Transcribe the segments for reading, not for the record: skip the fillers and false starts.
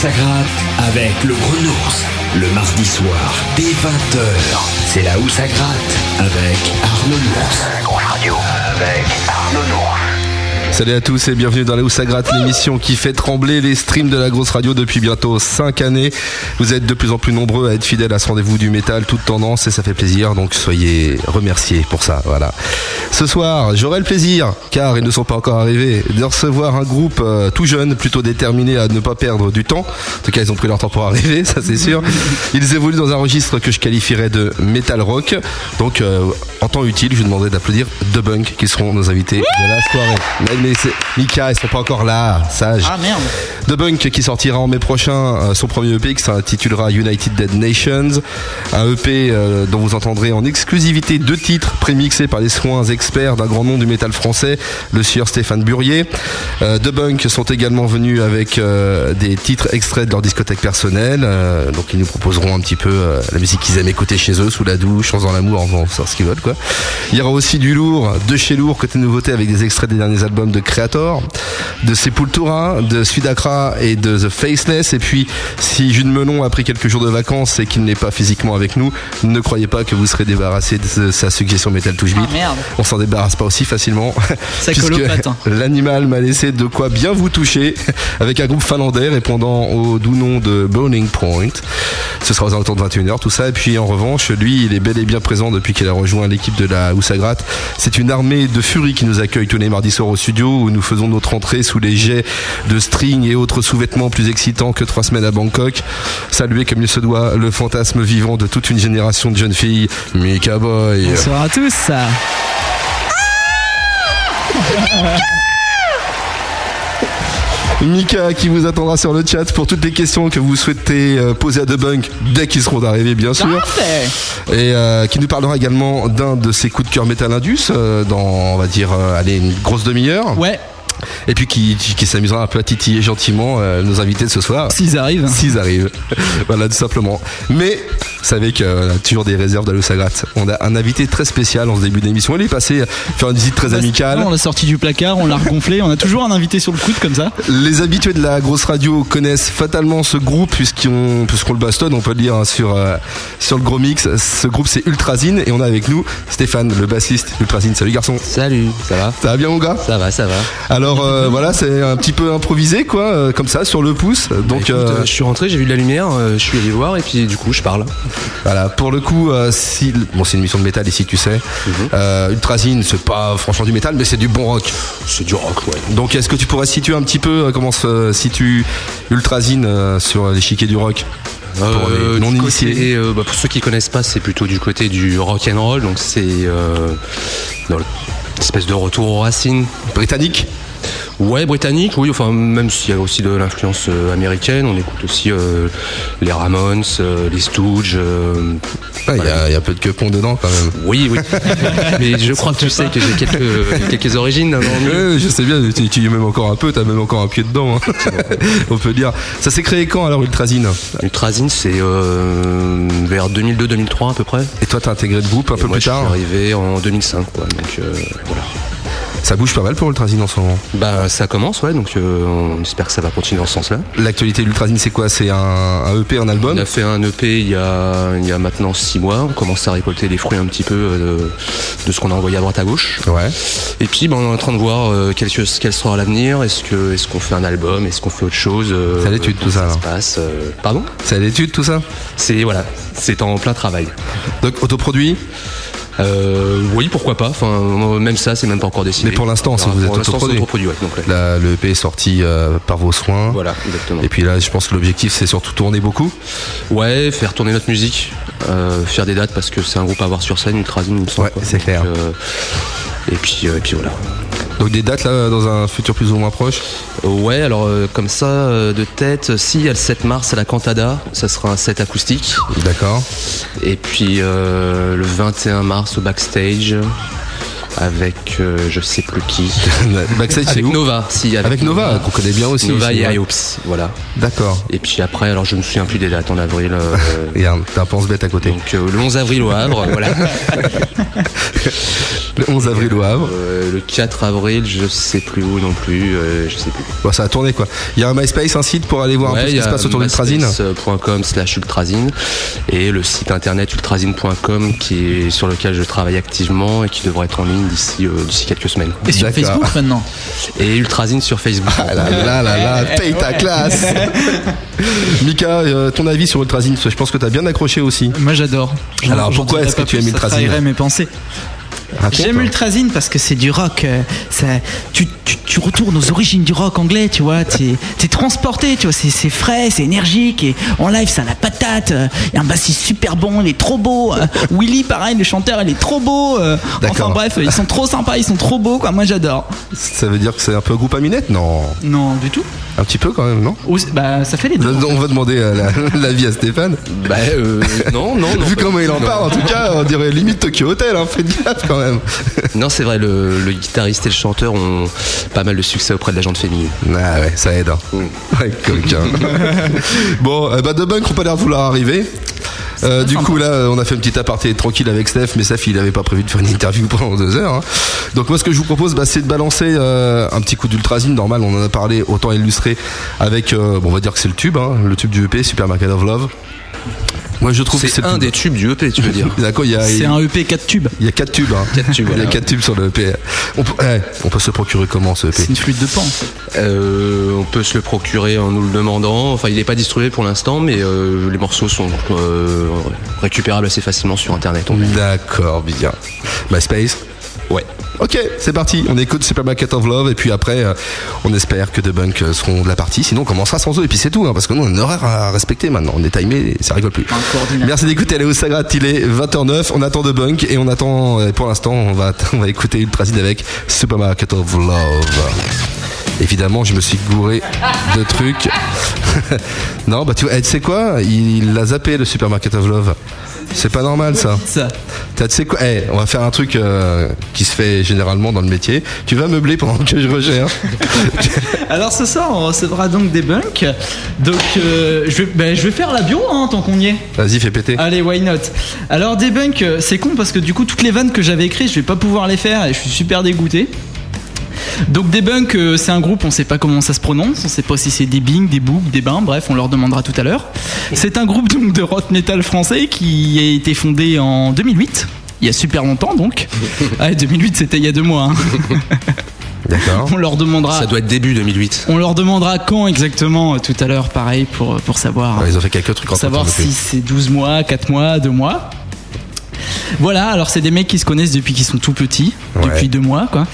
ça gratte avec le Grenousse. Le mardi soir, dès 20h, c'est là où ça gratte avec Arnaud Nours. Grosse Radio avec Arnaud Nours. Salut à tous et bienvenue dans la où ça gratte, l'émission qui fait trembler les streams de la grosse radio depuis bientôt 5 années. Vous êtes de plus en plus nombreux à être fidèles à ce rendez-vous du métal, toute tendance, et ça fait plaisir, donc soyez remerciés pour ça. Voilà. Ce soir, j'aurai le plaisir, car ils ne sont pas encore arrivés, de recevoir un groupe tout jeune, plutôt déterminé à ne pas perdre du temps. En tout cas, ils ont pris leur temps pour arriver, ça c'est sûr. Ils évoluent dans un registre que je qualifierais de metal rock. Donc, en temps utile, je vous demanderai d'applaudir The Bunk, qui seront nos invités de la soirée. Mais c'est Mika, ils sont pas encore là, sage. Ah merde. The Bunk qui sortira en mai prochain son premier EP qui s'intitulera United Dead Nations. Un EP dont vous entendrez en exclusivité 2 titres prémixés par les soins experts d'un grand nom du métal français, le sieur Stéphane Burier. The Bunk sont également venus avec des titres extraits de leur discothèque personnelle. Donc ils nous proposeront un petit peu la musique qu'ils aiment écouter chez eux, sous la douche, en faisant l'amour, en faisant ce qu'ils veulent quoi. Il y aura aussi du lourd, de chez lourd, côté nouveauté avec des extraits des derniers albums de Creator, de Sepultura, de Sudacra et de The Faceless. Et puis, si Jules Melon a pris quelques jours de vacances et qu'il n'est pas physiquement avec nous, ne croyez pas que vous serez débarrassé de sa suggestion Metal Touch Beat. On s'en débarrasse pas aussi facilement. Ça puisque colopate, hein. L'animal m'a laissé de quoi bien vous toucher avec un groupe finlandais répondant au doux nom de Burning Point. Ce sera aux alentours de 21h, tout ça. Et puis, en revanche, lui, il est bel et bien présent depuis qu'il a rejoint l'équipe de la où ça gratte. C'est une armée de furies qui nous accueille tous les mardis soirs au studio, où nous faisons notre entrée sous les jets de string et autres sous-vêtements plus excitants que 3 semaines à Bangkok. Saluer comme il se doit le fantasme vivant de toute une génération de jeunes filles, Mika Boy. Bonsoir à tous. Mika qui vous attendra sur le chat pour toutes les questions que vous souhaitez poser à The Bunk dès qu'ils seront arrivés, bien sûr. Et qui nous parlera également d'un de ses coups de cœur Metal Indus dans, on va dire, allez, une grosse demi-heure. Ouais. Et puis qui s'amusera un peu à titiller gentiment nos invités de ce soir. S'ils arrivent. S'ils arrivent. Voilà, tout simplement. Mais vous savez qu'on a toujours des réserves dans le Sagrat. On a un invité très spécial en ce début d'émission. Il est passé faire une visite très amicale. On l'a sorti du placard, on l'a regonflé. On a toujours un invité sur le coude comme ça. Les habitués de la grosse radio connaissent fatalement ce groupe puisqu'on le bastonne, on peut le dire, hein, sur le gros mix. Ce groupe c'est Ultrazine et on a avec nous Stéphane, le bassiste Ultrazine. Salut garçon. Salut, ça va? Ça va bien mon gars? Ça va. Alors voilà, c'est un petit peu improvisé quoi, comme ça sur le pouce. Donc écoute, je suis rentré, j'ai vu de la lumière, je suis allé voir et puis du coup je parle. Voilà, pour le coup, c'est une émission de métal ici, tu sais. Ultrazine, c'est pas franchement du métal, mais c'est du bon rock. C'est du rock, ouais. Donc est-ce que tu pourrais situer un petit peu comment se situe Ultrazine sur l'échiquier du rock? Pour les non initiés. Pour ceux qui connaissent pas, c'est plutôt du côté du rock and roll, donc c'est dans l'espèce de retour aux racines. Britannique? Ouais, britannique, oui, enfin même s'il y a aussi de l'influence américaine, on écoute aussi les Ramones, les Stooges. Il y a un peu de quepon dedans quand même. Oui. Mais je crois que tu sais que j'ai quelques origines. Je sais bien, tu y es même encore un peu, t'as même encore un pied dedans, hein. On peut dire. Ça s'est créé quand alors Ultrazine? Ultrazine c'est vers 2002-2003 à peu près. Et toi t'as intégré le groupe un peu plus tard? Je suis arrivé en 2005 quoi, donc voilà. Ça bouge pas mal pour Ultrazine en ce moment. Bah ça commence, ouais, donc on espère que ça va continuer dans ce sens-là. L'actualité de l'Ultrazine c'est quoi? C'est un EP, un album? On a fait un EP il y a maintenant 6 mois, on commence à récolter les fruits un petit peu de ce qu'on a envoyé à droite à gauche. Ouais. Et puis on est en train de voir quel sera l'avenir, est-ce qu'on fait un album, est-ce qu'on fait autre chose, c'est à l'étude tout ça. Se passe, pardon? C'est à l'étude tout ça? C'est en plein travail. Donc autoproduit? Oui, pourquoi pas. Enfin, même ça, c'est même pas encore décidé. Mais pour l'instant, si vous êtes autoproduit. Ouais, donc, ouais. Le EP est sorti par vos soins. Voilà, exactement. Et puis là, je pense que l'objectif, c'est surtout tourner beaucoup. Ouais, faire tourner notre musique, faire des dates parce que c'est un groupe à voir sur scène, Ultrazine, il me semble. Ouais, c'est clair. Et puis voilà. Donc des dates là dans un futur plus ou moins proche? Ouais, alors comme ça de tête, si il y a le 7 mars à la Cantada, ça sera un set acoustique. D'accord. Et puis le 21 mars au Backstage avec je sais plus qui. Backstage avec où? Nova, si avec Nova qu'on connaît bien aussi. Nova et IOPS, voilà. D'accord. Et puis après, alors je me souviens plus des dates en avril. Regarde, t'as un pense-bête à côté. Donc le 11 avril au Havre, voilà. Le 11 avril au Havre. Le 4 avril, je sais plus où non plus, je sais plus. Bon, ça a tourné quoi. Il y a un MySpace, un site pour aller voir un peu ce qui se passe autour d'Ultrazine. MySpace.com/Ultrazine et le site internet ultrazine.com sur lequel je travaille activement et qui devrait être en ligne d'ici quelques semaines. Et sur Facebook maintenant. Et Ultrazine sur Facebook. Ah là, paye ta classe. Mika, ton avis sur Ultrazine? Je pense que t'as bien accroché aussi. Moi j'adore. Alors pourquoi est-ce que tu aimes Ultrazine? Ça trahirait mes pensées. J'aime Ultrazine parce que c'est du rock. Tu retournes aux origines du rock anglais, tu vois. T'es transporté, tu vois. C'est frais, c'est énergique. Et en live, ça a la patate. Il y a un bassiste super bon, il est trop beau. Willy, pareil, le chanteur, il est trop beau. Enfin bref, ils sont trop sympas, ils sont trop beaux, quoi. Moi, j'adore. Ça veut dire que c'est un peu groupe à minette? Non. Non, du tout. Un petit peu quand même, non? Bah, ça fait les deux. On va demander l'avis à Stéphane. Bah, non. Vu comment il en parle, en tout cas, on dirait limite Tokyo Hotel, hein. Faites gaffe quand même. Non, c'est vrai, le guitariste et le chanteur ont pas mal de succès auprès de la gente féminine. Ah ouais, ça aide. Hein. Ouais, coquin. Bon, The Bunk ont pas l'air de vouloir arriver. Du coup là on a fait une petite aparté tranquille avec Steph, mais Steph il avait pas prévu de faire une interview pendant 2 heures, hein. Donc moi ce que je vous propose c'est de balancer un petit coup d'Ultrazine normal, on en a parlé autant illustré avec on va dire que c'est le tube, hein, le tube du EP Supermarket of Love. Moi je trouve que c'est un des tubes du EP, tu veux dire. D'accord, c'est un EP 4 tubes. Il y a 4 tubes, hein. 4 tubes, il y a 4 tubes sur le EP. On peut se procurer comment ce EP? C'est une flûte de pan. On peut se le procurer en nous le demandant. Enfin, il n'est pas distribué pour l'instant, mais les morceaux sont récupérables assez facilement sur internet. D'accord, bien. MySpace? Ouais. Ok, c'est parti, on écoute Supermarket of Love et puis après on espère que The Bunk seront de la partie, sinon on commencera sans eux et puis c'est tout, hein, parce que nous on a un horaire à respecter maintenant, on est timé et ça rigole plus. Merci d'écouter Léo Sagrat, il est 20h09, on attend The Bunk et on attend, pour l'instant on va écouter Ultrazine avec Supermarket of Love. Évidemment, je me suis gouré de trucs. Non, bah tu sais quoi, il l'a zappé le Supermarket of Love. C'est pas normal ça. Tu sais quoi, on va faire un truc qui se fait généralement dans le métier. Tu vas meubler pendant que je regère. Alors ce soir on recevra donc The Bunk. Donc je vais faire la bio hein, tant qu'on y est. Vas-y, fais péter. Allez, why not. Alors The Bunk, c'est con parce que du coup toutes les vannes que j'avais écrites je vais pas pouvoir les faire et je suis super dégoûté. Donc The Bunk, c'est un groupe, on sait pas comment ça se prononce, on sait pas si c'est des Bing, des Boug, des Bains, bref, on leur demandera tout à l'heure. C'est un groupe donc de rock metal français qui a été fondé en 2008, il y a super longtemps donc. Ah, 2008 c'était il y a 2 mois. Hein. D'accord. On leur demandera. Ça doit être début 2008. On leur demandera quand exactement tout à l'heure, pareil, pour savoir. Ouais, ils ont fait quelques trucs. Pour savoir si c'est 12 mois, 4 mois, 2 mois. Voilà, alors c'est des mecs qui se connaissent depuis qu'ils sont tout petits, depuis 2 mois quoi.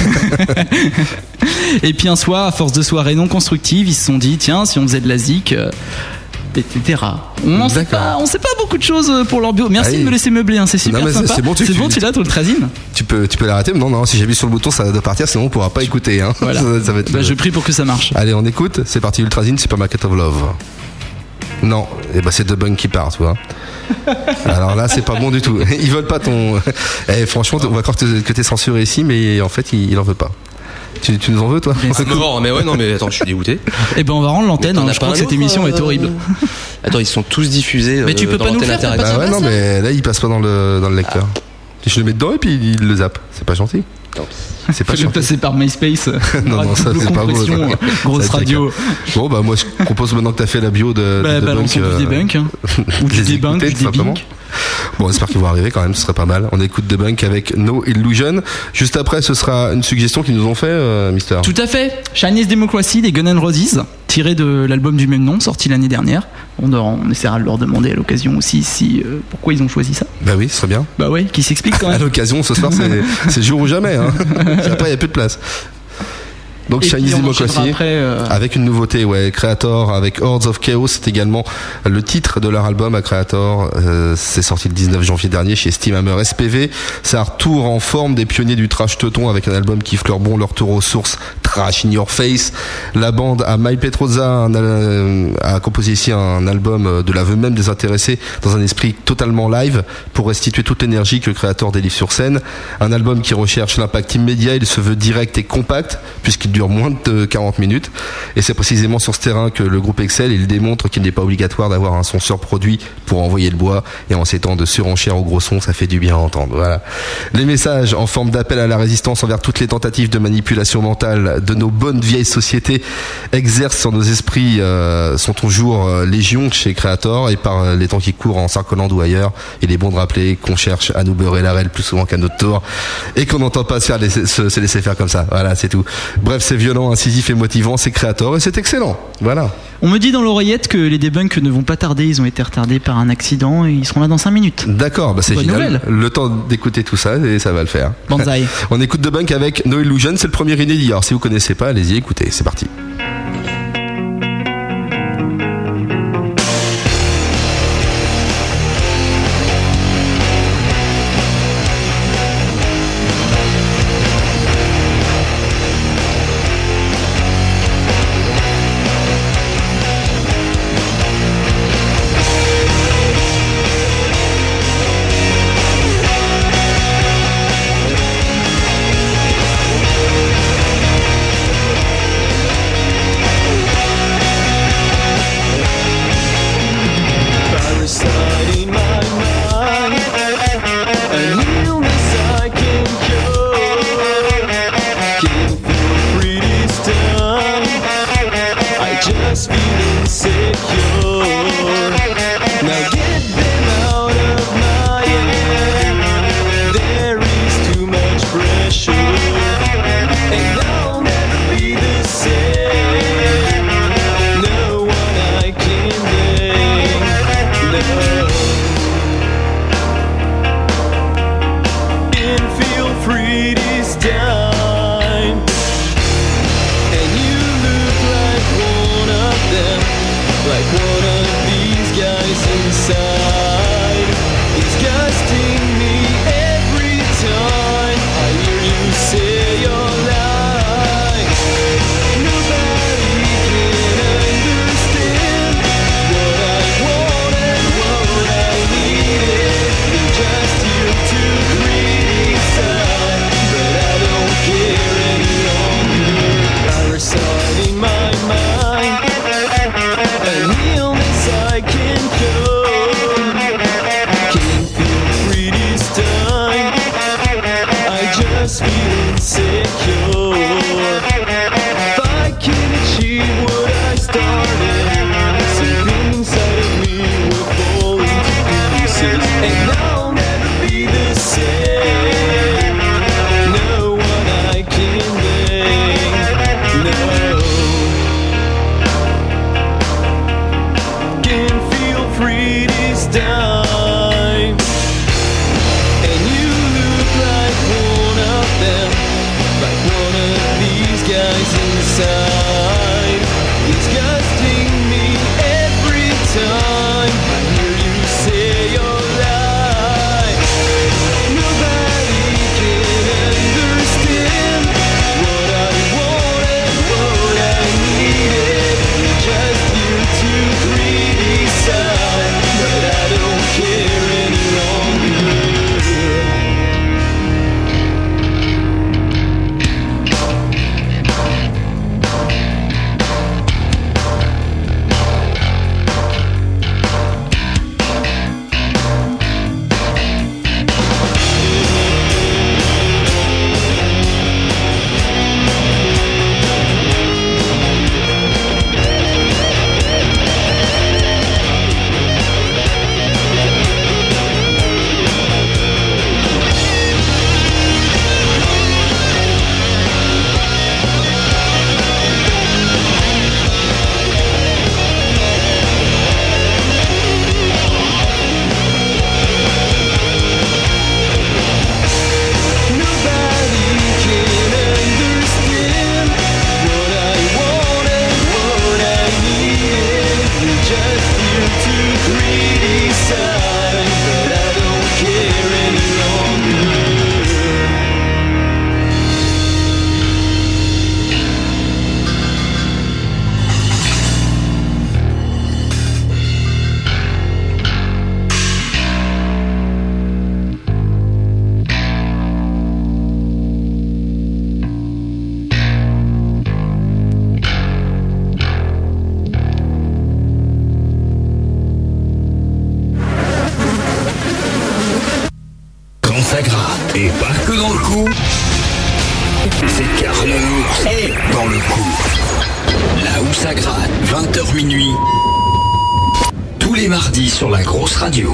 Et puis un soir, à force de soirées non constructives, ils se sont dit tiens, si on faisait de la zik, etc. On sait pas beaucoup de choses pour leur bio. Merci de me laisser meubler, hein, c'est super sympa. C'est bon, tu l'as ton Ultrazine. Tu peux l'arrêter, mais non, si j'appuie sur le bouton, ça doit partir, sinon on pourra pas écouter. Hein. Voilà. ça va être je prie pour que ça marche. Allez, on écoute, c'est parti, Ultrazine, Supermarket of Love. Non, c'est The Bunk qui part, tu vois. Alors là, c'est pas bon du tout. Ils veulent pas ton. Franchement, on va croire que t'es censuré ici, mais en fait, il en veut pas. Tu nous en veux, toi? Mais ouais, non, mais attends, je suis dégoûté. Eh ben, on va rendre l'antenne. Hein, je crois que cette émission est horrible. Attends, ils sont tous diffusés. Mais tu peux dans pas nous faire. Bah ouais, non, mais là, il passe pas dans le lecteur. Je le mets dedans et puis il le zappe. C'est pas gentil. C'est pas gentil. Passer par MySpace. non, ça c'est pas beau. Grosse radio. Bon, bah moi je propose maintenant que t'as fait la bio de Bunk. Du Debunk. Ou du Debunk, du Debunk. Bon, j'espère qu'ils vont arriver quand même, ce serait pas mal. On écoute The Bunk avec No Illusion. Juste après, ce sera une suggestion qu'ils nous ont fait, Mister. Tout à fait. Chinese Democracy des Guns N' Roses, tiré de l'album du même nom, sorti l'année dernière. On essaiera de leur demander à l'occasion aussi pourquoi ils ont choisi ça. Bah oui, ce serait bien. Bah ouais, qui s'explique quand même. À l'occasion, ce soir, c'est jour ou jamais. Hein. Après, il n'y a plus de place. Donc Chinese Democracy avec une nouveauté, Creator avec Hordes of Chaos, c'est également le titre de leur album à Creator. C'est sorti le 19 janvier dernier chez Steamhammer SPV. C'est un retour en forme des pionniers du thrash teuton avec un album qui fleure bon leur retour aux sources trash in your face. La bande à Mike Petroza a composé ici un album de l'aveu même des intéressés dans un esprit totalement live pour restituer toute l'énergie que le créateur délivre sur scène. Un album qui recherche l'impact immédiat, il se veut direct et compact puisqu'il dure moins de 40 minutes et c'est précisément sur ce terrain que le groupe excelle. Il démontre qu'il n'est pas obligatoire d'avoir un son surproduit pour envoyer le bois et en ces temps de surenchère au gros son, ça fait du bien à entendre. Voilà. Les messages en forme d'appel à la résistance envers toutes les tentatives de manipulation mentale de nos bonnes vieilles sociétés exercent sur nos esprits sont toujours légion chez Creator et par les temps qui courent en Sarkoland ou ailleurs, il est bon de rappeler qu'on cherche à nous beurrer la rêle plus souvent qu'à notre tour et qu'on n'entend pas se laisser faire comme ça. Voilà, c'est tout. Bref, c'est violent, incisif et motivant, c'est Creator et c'est excellent. Voilà. On me dit dans l'oreillette que les debunks ne vont pas tarder, ils ont été retardés par un accident et ils seront là dans 5 minutes. D'accord, bah c'est bonne génial. Nouvelle. Le temps d'écouter tout ça et ça va le faire. Banzai. On écoute Debunk avec No Illusion, c'est le premier inédit. Alors si vous connaissez pas, allez-y, écoutez, c'est parti. Like one of C'est Arnonours est dans le coup. Là où ça gratte, 20h minuit. Tous les mardis sur la grosse radio.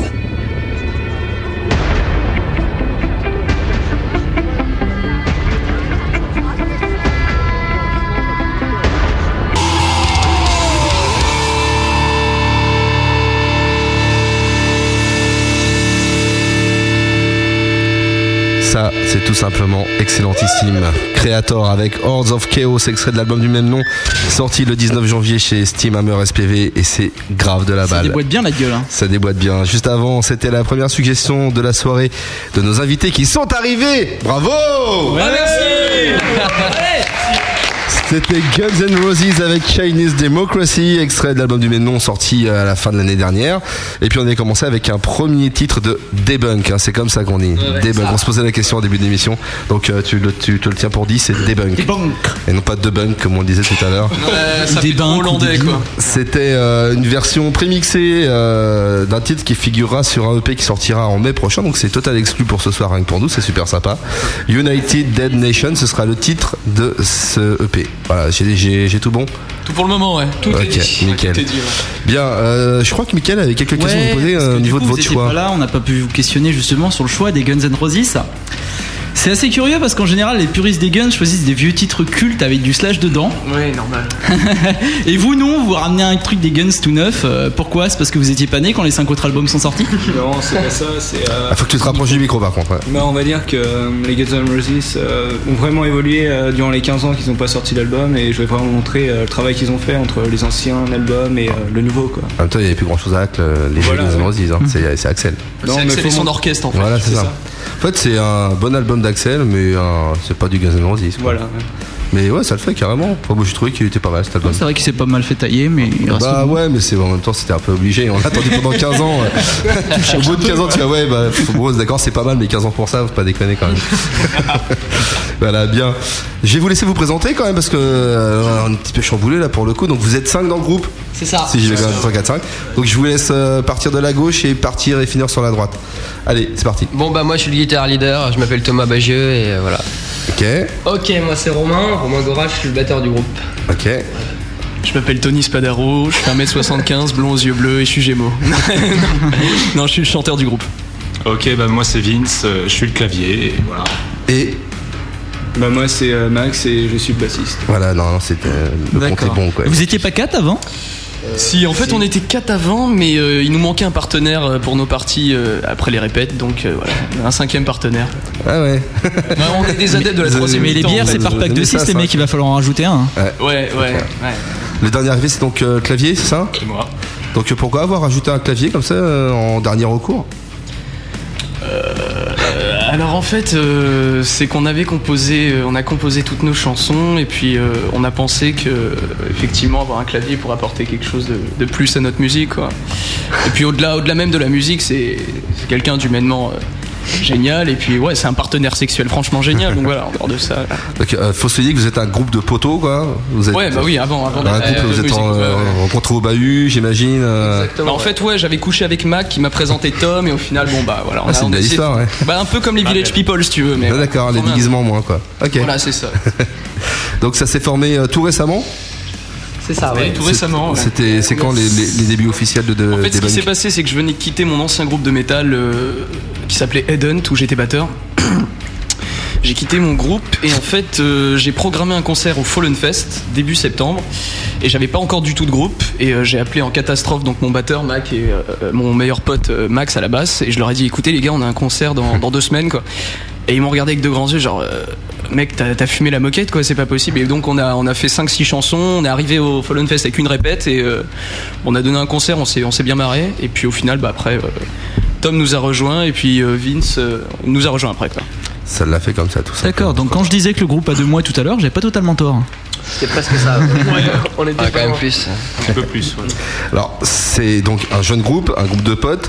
Ça, c'est tout simplement excellentissime. Creator avec Hordes of Chaos, extrait de l'album du même nom, sorti le 19 janvier chez Steamhammer SPV, et c'est grave de la balle. Ça déboîte bien la gueule. Ça déboîte bien. Juste avant, c'était la première suggestion de la soirée de nos invités qui sont arrivés. Bravo! Ouais, merci. C'était Guns N' Roses avec Chinese Democracy, extrait de l'album du même nom sorti à la fin de l'année dernière. Et puis on avait commencé avec un premier titre de Debunk, hein, c'est comme ça qu'on dit. Ouais, Debunk, ça. on se posait la question au début de l'émission. Donc tu te le tiens pour dit, c'est Debunk. Debunk. Et non pas Debunk comme on le disait tout à l'heure. Ça fait trop hollandais quoi. C'était une version prémixée d'un titre qui figurera sur un EP qui sortira en mai prochain. Donc c'est total exclu pour ce soir, rien que pour nous, c'est super sympa. United Dead Nation, ce sera le titre de ce EP. Voilà, j'ai tout bon. Tout pour le moment, ouais. Tout est dit. Nickel. Tout est dit, ouais. Bien, je crois que Mickaël avait quelques questions à vous poser au niveau de votre choix. Pas là, on n'a pas pu vous questionner justement sur le choix des Guns N' Roses. C'est assez curieux parce qu'en général, les puristes des Guns choisissent des vieux titres cultes avec du slash dedans. Ouais, normal. Et vous, non, vous ramenez un truc des Guns tout neuf. Pourquoi? C'est parce que vous étiez pas né quand les 5 autres albums sont sortis? Non, c'est pas ça. C'est. Faut que tu te rapproches du micro par contre. Ouais. Bah, on va dire que les Guns N' Roses ont vraiment évolué durant les 15 ans qu'ils n'ont pas sorti d'album, et je vais vraiment montrer le travail qu'ils ont fait entre les anciens albums et le nouveau quoi. En même temps, il n'y avait plus grand chose à Axel, les Voilà, Guns N' Roses, hein. C'est Axel. C'est Axel et son orchestre en fait. Voilà, c'est ça. En fait, c'est un bon album d'Axel, mais c'est pas du Guns N' Roses. Voilà. Mais ouais, ça le fait carrément. Enfin, moi, j'ai trouvé qu'il était pas mal cet album. C'est vrai qu'il s'est pas mal fait tailler, mais il reste Bah bon. ouais, mais c'est en même temps, c'était un peu obligé. On l'a attendu pendant 15 ans. Au bout de 15 ans, tu vas ouais, bah, bon, d'accord, c'est pas mal, mais 15 ans pour ça, faut pas déconner quand même. Voilà, bien. Je vais vous laisser vous présenter quand même, parce que on est un petit peu chamboulé là pour le coup. Donc vous êtes 5 dans le groupe. C'est ça. Si j'y vais quand même 3, 4, 5. Donc je vous laisse partir de la gauche et partir et finir sur la droite. Allez, c'est parti. Bon bah moi je suis le guitar leader, je m'appelle Thomas Bagieux et voilà. Ok. Ok, moi c'est Romain Gora, je suis le batteur du groupe. Ok. Je m'appelle Tony Spadaro, je fais 1m75, blond aux yeux bleus et je suis Gémeaux. Non, je suis le chanteur du groupe. Ok, bah moi c'est Vince, je suis le clavier, et voilà. Et bah moi c'est Max et je suis le bassiste. Voilà, non, c'était le compte est bon quoi. Vous étiez pas 4 avant? Si, en fait, on était 4 avant, mais il nous manquait un partenaire pour nos parties après les répètes, donc voilà, un 5e partenaire. Ah ouais. On est des adeptes de la 3e Mais les mi-temps, bières, en fait. c'est par pack de 6, les mecs, il va falloir en rajouter un. Ouais. Le dernier arrivé, c'est donc clavier, c'est ça? C'est moi. Donc pourquoi avoir ajouté un clavier comme ça en dernier recours? Alors en fait, c'est qu'on avait composé, on a composé toutes nos chansons et puis on a pensé que effectivement avoir un clavier pour apporter quelque chose de plus à notre musique, quoi. Et puis au-delà même de la musique, c'est quelqu'un d'humainement génial, et puis ouais, c'est un partenaire sexuel franchement génial. Donc voilà, en dehors de ça. Donc faut se dire que vous êtes un groupe de poteaux quoi. Vous êtes, Ouais, bah oui, avant un groupe que vous êtes rencontré au bahut, j'imagine. Bah, en fait, ouais, j'avais couché avec Mac qui m'a présenté Tom, et au final, bon bah voilà. C'est une belle histoire, ouais. Bah un peu comme les Village People si tu veux, mais. Ah, d'accord, les déguisements moins quoi. Ok. Voilà, c'est ça. Donc ça s'est formé tout récemment. C'est ça, ouais. Tout récemment. Ouais. C'est quand les débuts officiels de En fait, ce qui Debunk? s'est passé, c'est que je venais de quitter mon ancien groupe de métal qui s'appelait Headhunt, où j'étais batteur. J'ai quitté mon groupe et en fait j'ai programmé un concert au Fallen Fest début septembre et j'avais pas encore du tout de groupe et j'ai appelé en catastrophe donc mon batteur Mac et mon meilleur pote Max à la basse, et je leur ai dit écoutez les gars, on a un concert dans 2 semaines quoi. Et ils m'ont regardé avec de grands yeux genre mec t'as fumé la moquette quoi, c'est pas possible. Et donc on a fait 5-6 chansons, on est arrivé au Fallen Fest avec une répète et on a donné un concert, on s'est bien marré, et puis au final bah après Tom nous a rejoint et puis Vince nous a rejoint après quoi. Ça l'a fait comme ça tout ça. D'accord, donc quand je disais que le groupe a 2 mois tout à l'heure, j'avais pas totalement tort. C'était presque ça. On était quand même plus. Un peu plus, ouais. Alors c'est donc un jeune groupe, un groupe de potes.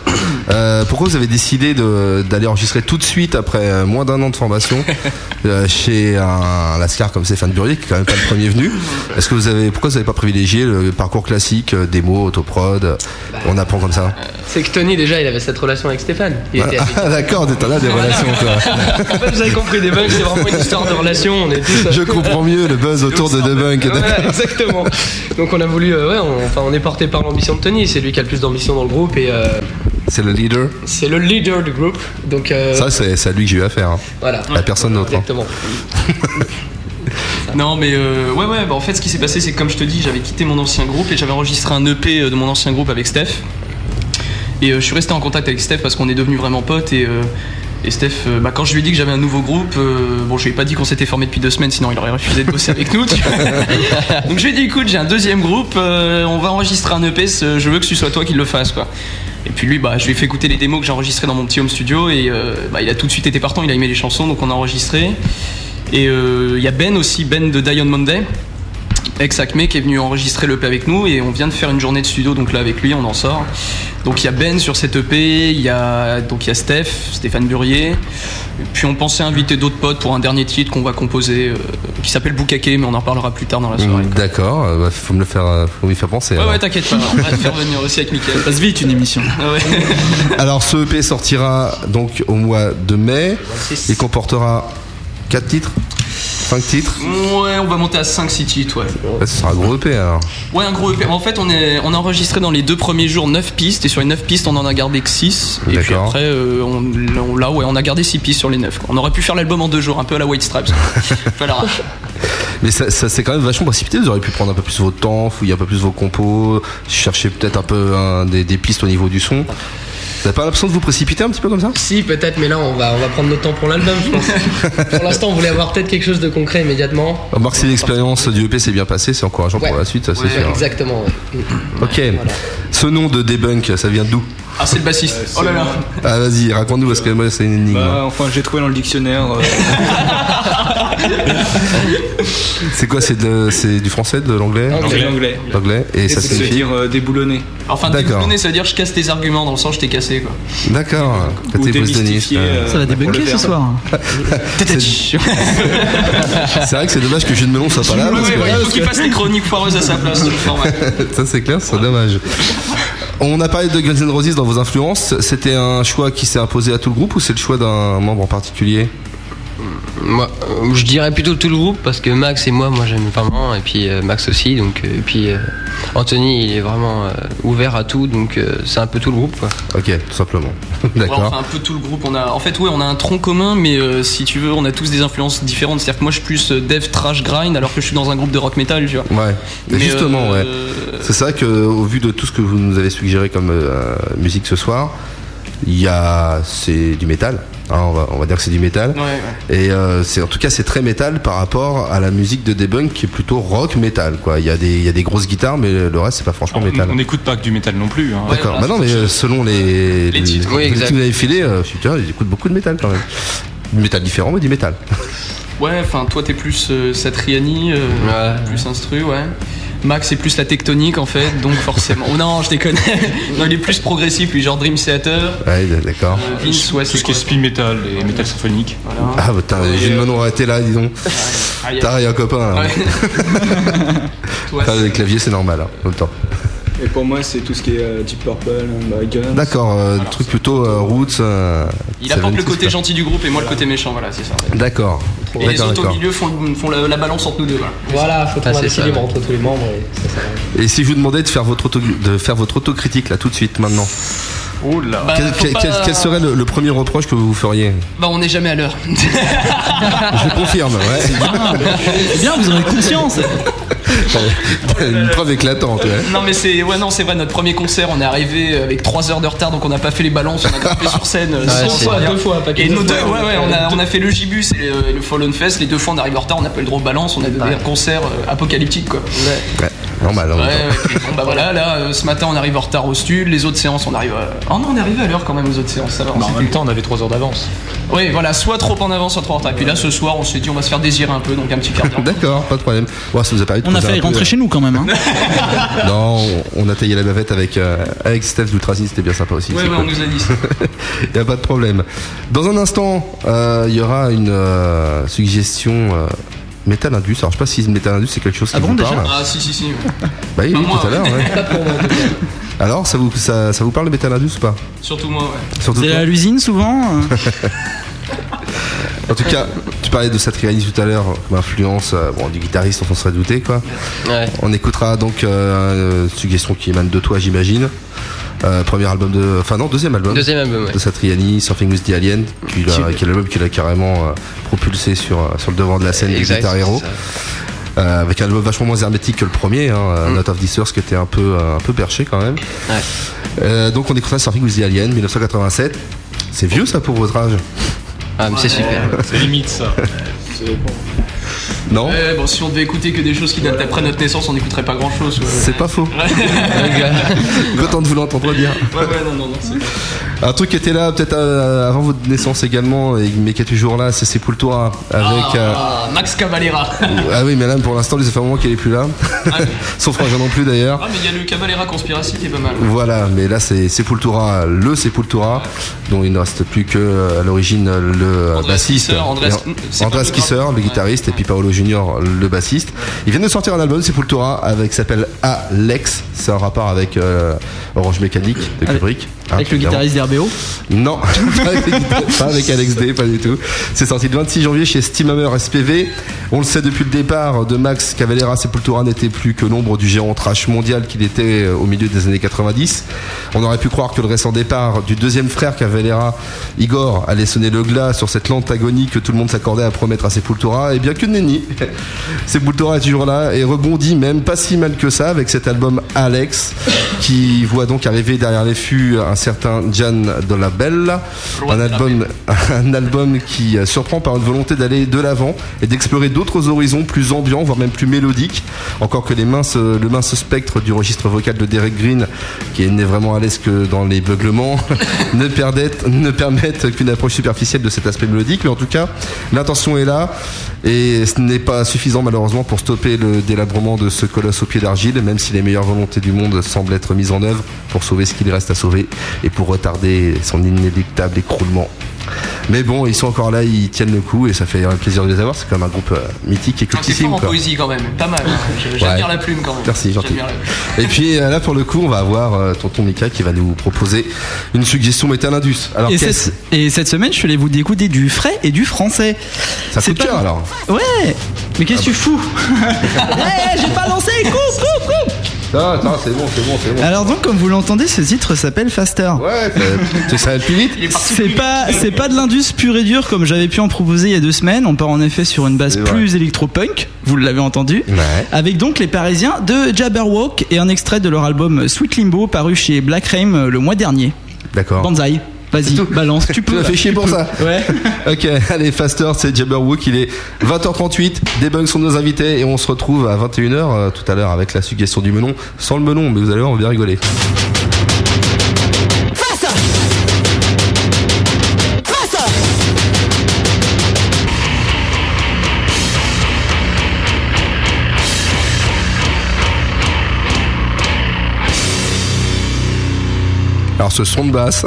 Pourquoi vous avez décidé d'aller enregistrer tout de suite après moins d'un an de formation chez un lascar comme Stéphane Burier, qui est quand même pas le premier venu? Pourquoi vous n'avez pas privilégié le parcours classique, démo, autoprod, on apprend comme ça? C'est que Tony, déjà, il avait cette relation avec Stéphane. Il était avec... D'accord, t'as là des relations, toi. En fait, vous avez compris, Debunk, c'est vraiment une histoire de relation. On est tous... Je comprends mieux le buzz autour de Debunk. Ouais, exactement. Donc on a voulu, on est porté par l'ambition de Tony. C'est lui qui a le plus d'ambition dans le groupe et. C'est le leader. C'est le leader du groupe. Donc. Ça, c'est à lui que j'ai eu affaire. Hein. Voilà. À personne d'autre. Exactement. Non mais en fait ce qui s'est passé c'est que comme je te dis j'avais quitté mon ancien groupe et j'avais enregistré un EP de mon ancien groupe avec Steph et je suis resté en contact avec Steph parce qu'on est devenus vraiment potes et Steph, quand je lui ai dit que j'avais un nouveau groupe, je lui ai pas dit qu'on s'était formé depuis 2 semaines, sinon il aurait refusé de bosser avec nous. Donc je lui ai dit écoute, j'ai un deuxième groupe, on va enregistrer un EP, je veux que ce soit toi qui le fasses quoi. Et puis lui, je lui ai fait écouter les démos que j'ai enregistrées dans mon petit home studio et il a tout de suite été partant, il a aimé les chansons, donc on a enregistré. Et il y a Ben aussi, Ben de Die on Monday, ex-Acme, qui est venu enregistrer l'EP avec nous et on vient de faire une journée de studio, donc là avec lui on en sort. Donc il y a Ben sur cette EP, il y a Stéphane Burier, et puis on pensait inviter d'autres potes pour un dernier titre qu'on va composer qui s'appelle Bukake, mais on en parlera plus tard dans la soirée. D'accord, faut m'y faire penser. Ouais, t'inquiète pas, on va te faire venir aussi avec Mickaël. Passe vite une émission. Alors ce EP sortira donc au mois de mai, il comportera 4 titres, 5 titres. Ouais, on va monter à 5-6 titres, ouais. Ce sera un gros EP alors. Ouais, un gros EP. En fait, on a enregistré dans les 2 premiers jours 9 pistes et sur les 9 pistes, on en a gardé que 6. Et puis après, on a gardé 6 pistes sur les 9. On aurait pu faire l'album en 2 jours, un peu à la White Stripes. Voilà. Mais ça c'est quand même vachement précipité, vous auriez pu prendre un peu plus votre temps, fouiller un peu plus vos compos, chercher peut-être un peu des pistes au niveau du son. Vous n'avez pas l'impression de vous précipiter un petit peu comme ça? Si, peut-être, mais là on va prendre notre temps pour l'album, je pense. Pour l'instant, on voulait avoir peut-être quelque chose de concret immédiatement. Remarque, si l'expérience du EP s'est bien passée, c'est encourageant pour la suite, ça c'est sûr. Exactement. Ouais. Ok. Voilà. Ce nom de Debunk, ça vient d'où? Ah, c'est le bassiste. Oh là là. Ah, vas-y, raconte-nous parce que moi c'est une énigme. J'ai trouvé dans le dictionnaire. C'est quoi? C'est du français, de l'anglais? L'anglais. Et ça signifie dire déboulonner. Enfin, déboulonner, ça veut dire je casse tes arguments, dans le sens je t'ai cassé quoi. D'accord. Ou démystifier. Ça va débunker ce soir. C'est vrai que c'est dommage que Jules Melon soit pas là. Il faut qu'il fasse les chroniques foireuses à sa place. Ça c'est clair, c'est dommage. On a parlé de Guns N' Roses dans vos influences. C'était un choix qui s'est imposé à tout le groupe ou c'est le choix d'un membre en particulier? Moi, je dirais plutôt tout le groupe parce que Max et moi j'aime vraiment et puis Max aussi donc et puis Anthony il est vraiment ouvert à tout donc c'est un peu tout le groupe quoi. Ok, tout simplement. D'accord. Ouais, enfin un peu tout le groupe. On a un tronc commun mais si tu veux on a tous des influences différentes. C'est-à-dire que moi je suis plus dev trash grind alors que je suis dans un groupe de rock metal tu vois. Ouais. Mais justement ouais. C'est vrai que au vu de tout ce que vous nous avez suggéré comme musique ce soir, c'est du métal. Hein, on va dire que c'est du métal. Ouais. Et en tout cas c'est très métal par rapport à la musique de Debunk qui est plutôt rock métal quoi. Il y a des grosses guitares mais le reste c'est pas franchement métal. On n'écoute pas que du métal non plus. Hein. D'accord. Voilà, non mais selon les titres. Oui, que vous avez filé, ils écoutent beaucoup de métal quand même. Du métal différent mais du métal. Ouais, enfin toi t'es plus Satriani, plus instru, ouais. Max c'est plus la tectonique en fait, donc forcément. Oh non, je déconne. Non, il est plus progressif, lui, genre Dream Theater. Ouais, d'accord. Vince, tout ce qui est speed metal et metal symphonique. Voilà. Ah, putain, Gilles Manon aurait été là, dis donc. T'as un copain là. Ouais. Le clavier, c'est normal, hein, en même temps. Et pour moi, c'est tout ce qui est Deep Purple, Guns. D'accord, truc plutôt roots. Il apporte le côté gentil du groupe et moi le côté méchant, voilà, c'est ça. D'accord. Et les autres au milieu font la balance entre nous deux. Voilà, faut trouver un équilibre entre tous les membres. Et si je vous demandais de faire votre autocritique là tout de suite, maintenant. Oh là. Quel serait le premier reproche que vous feriez? On n'est jamais à l'heure. Je confirme, ouais. C'est bien, vous en avez conscience. Une preuve éclatante, ouais. Non mais c'est vrai, notre premier concert on est arrivé avec 3 heures de retard donc on n'a pas fait les balances, on a grimpé sur scène 2 fois, et nous deux, on a fait le Gibus et le Fallen Fest, les 2 fois on arrive en retard, on n'a pas eu le droit de balance, on a donné un concert apocalyptique quoi. Ouais. Normal. Ouais, bon, bah voilà, là, ce matin, on arrive en retard au stud. Les autres séances, on arrive à... Oh non, on est arrivé à l'heure quand même aux autres séances. Ça va, En même temps, on avait 3 heures d'avance. Oui, voilà, soit trop en avance, soit trop en retard. Et puis là, ce soir, on s'est dit, on va se faire désirer un peu, donc un petit quart d'heure. D'accord, pas de problème. Ouais, ça nous a permis de On a causer failli un peu, rentrer chez nous quand même. Hein. Non, on a taillé la bavette avec Steph d'Ultrasin, c'était bien sympa aussi. Ouais, c'est on cool. nous a dit ça. Y a pas de problème. Dans un instant, il y aura une suggestion Metal Indus. Alors je sais pas si Metal Indus c'est quelque chose qui Ah bon, vous déjà parle. Ah, si. Bah oui, Pas moi, tout à l'heure. Ouais. Alors ça vous parle le Metal Indus ou pas? Surtout moi, ouais. Surtout C'est toi à l'usine souvent. En tout cas, tu parlais de Satriani tout à l'heure comme influence du guitariste, on s'en serait douté quoi. Ouais. On écoutera donc une suggestion qui émane de toi j'imagine. Deuxième album Deuxième album, ouais. de Satriani, Surfing with the Alien, qui est l'album qui l'a carrément propulsé sur le devant de la scène des Guitar Hero. Avec un album vachement moins hermétique que le premier, Not of This Earth, qui était un peu perché quand même. Ouais. Donc on écoutera Surfing with the Alien, 1987. C'est vieux ça pour votre âge? Ah, mais c'est super. C'est limite ça. Non? Ouais, bon, si on devait écouter que des choses qui datent après notre naissance, on n'écouterait pas grand chose. C'est pas faux. Content de vous l'entendre dire. Ouais, non, c'est... Un truc qui était là peut-être avant votre naissance également, mais qui est toujours là, c'est Sepultura avec Max Cavalera. Ah oui, mais là pour l'instant, ça fait un moment qu'il est plus là. Son frangin non plus d'ailleurs. Ah, mais il y a le Cavalera Conspiracy qui est pas mal. Voilà, mais là c'est Sepultura, le Sepultura, dont il ne reste plus que à l'origine le bassiste Andreas Kisser, le guitariste, et puis Paolo Junior, le bassiste. Ils viennent de sortir un album Sepultura qui s'appelle Alex. C'est un rapport avec Orange Mécanique de Kubrick. Avec le guitariste d'RBO? Non, pas avec Alex D, pas du tout. C'est sorti le 26 janvier chez Steamhammer SPV. On le sait depuis le départ de Max Cavalera, Sepultura n'était plus que l'ombre du géant thrash mondial qu'il était au milieu des années 90. On aurait pu croire que le récent départ du deuxième frère Cavalera, Igor, allait sonner le glas sur cette lente agonie que tout le monde s'accordait à promettre à Sepultura. Et bien que nenni, Sepultura est toujours là et rebondit même pas si mal que ça avec cet album Alex, qui voit donc arriver derrière les fûts un certain Gian Dolabella, un album qui surprend par une volonté d'aller de l'avant et d'explorer d'autres horizons plus ambiants, voire même plus mélodiques, encore que le mince spectre du registre vocal de Derek Green, qui n'est vraiment à l'aise que dans les beuglements, ne permettent qu'une approche superficielle de cet aspect mélodique, mais en tout cas l'intention est là et ce n'est pas suffisant malheureusement pour stopper le délabrement de ce colosse au pied d'argile, même si les meilleures volontés du monde semblent être mises en œuvre pour sauver ce qu'il reste à sauver et pour retarder son inéluctable écroulement. Mais bon, ils sont encore là, ils tiennent le coup et ça fait plaisir de les avoir. C'est quand même un groupe mythique et C'est cultissime. fort en poésie quand même, pas mal. J'admire la plume quand même. Merci, gentil. Et puis là pour le coup, on va avoir tonton Mika qui va nous proposer une suggestion Metal Indus. Alors Et cette semaine, je suis allé vous écouter du frais et du français. Ça coup de cœur alors. Ouais. Mais qu'est-ce que tu fous? J'ai pas lancé. Coupe. Attends, c'est bon. Alors donc, comme vous l'entendez, ce titre s'appelle Faster. Ouais, ça va plus vite. C'est pas de l'indus pur et dur comme j'avais pu en proposer il y a 2 semaines. On part en effet sur une base plus électro-punk, vous l'avez entendu, avec donc les Parisiens de Jabberwock et un extrait de leur album Sweet Limbo paru chez Black Rain le mois dernier. D'accord. Banzai. Vas-y, balance, tu peux. Tu m'as fait chier pour ça. Ouais. Ok, allez, Faster, c'est Jabberwock, il est 20h38, Debunk sont nos invités et on se retrouve à 21h tout à l'heure avec la suggestion du melon, sans le melon, mais vous allez voir, on va bien rigoler. Alors ce son de basse,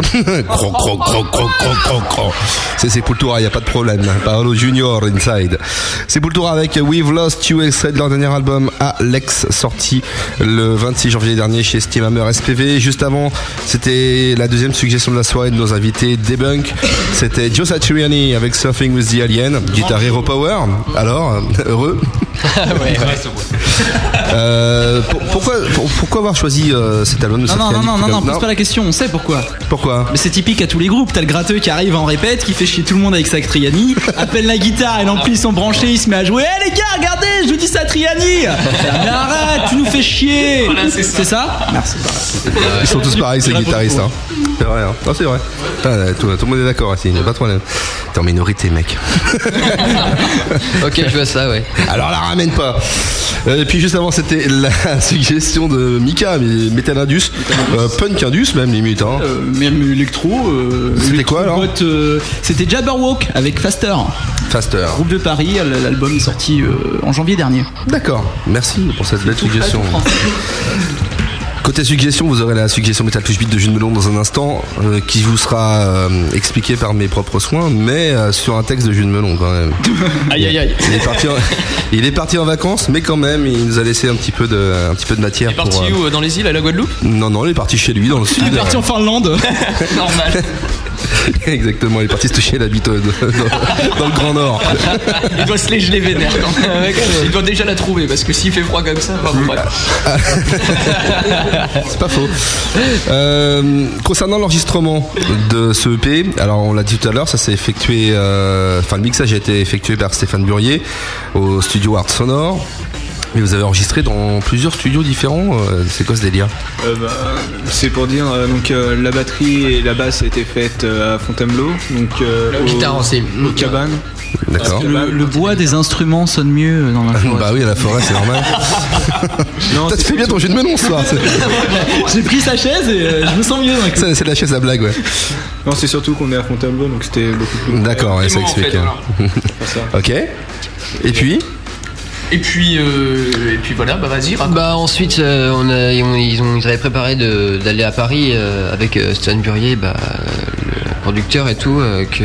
c'est Sepultura, il n'y a pas de problème. Paolo Junior inside. Sepultura avec We've Lost You, extrait de leur dernier album Alex, sorti le 26 janvier dernier chez Steamhammer SPV. Juste avant, c'était la deuxième suggestion de la soirée de nos invités Debunk. C'était Joe Satriani avec Surfing with the Alien, Guitar Hero Power. Alors, heureux? Pourquoi avoir choisi cet album de Satriani? Non, pose pas la question, on sait pourquoi. Pourquoi? Mais c'est typique à tous les groupes, t'as le gratteux qui arrive en répète, qui fait chier tout le monde avec Satriani, appelle la guitare et l'ampli sont branchés, il se met à jouer. Les gars, regardez, je vous dis Satriani. Mais arrête, tu nous fais chier. Voilà, c'est ça. Merci. Ils sont tous pareils, ces guitaristes. C'est vrai, hein. Non, c'est vrai. Tout le monde est d'accord ici, il n'y a pas de problème. T'es en minorité, mec. Ok, je vois ça, ouais. Alors la ramène pas. Et puis juste avant, c'était la suggestion de Mika, Metal Indus, Punk Indus même limite. Hein. Même électro. C'était quoi alors? C'était Jabberwock avec Faster. Faster. Groupe de Paris, l'album est sorti en janvier dernier. D'accord, merci pour cette belle suggestion. Côté suggestion, vous aurez la suggestion Metal Touch Beat de Jules Melon dans un instant, qui vous sera expliquée par mes propres soins, mais sur un texte de Jules Melon quand même. Aïe aïe aïe. Il est parti en vacances, mais quand même, il nous a laissé un petit peu de matière. Il est parti où? Dans les îles, à la Guadeloupe? Non, il est parti chez lui dans le sud. Il est parti en Finlande. Normal. Exactement, il est parti se toucher la bite dans le Grand Nord. Il doit se léger les vénères quand même. Il doit déjà la trouver parce que s'il fait froid comme ça, bon, bref. C'est pas faux. Concernant l'enregistrement de ce EP, alors on l'a dit tout à l'heure, ça s'est effectué, le mixage a été effectué par Stéphane Burier au studio Art Sonore. Mais vous avez enregistré dans plusieurs studios différents, c'est quoi ce délire? C'est pour dire, la batterie et la basse a été faite à Fontainebleau, donc La guitare aussi. aux cabanes. D'accord. Le bois des instruments sonne mieux dans la forêt. Bah oui, à la forêt, c'est normal. Non, Tu fais bien ton jeu de melon ce soir. J'ai pris sa chaise et je me sens mieux. C'est de la chaise à blague, ouais. Non, c'est surtout qu'on est à Fontainebleau, donc c'était beaucoup plus. D'accord, ouais, ça en explique. fait, voilà. Ok. Et puis Et puis voilà, bah vas-y, raconte. Bah ensuite ils avaient préparé d'aller à Paris avec Stéphane Burier, le producteur et tout, que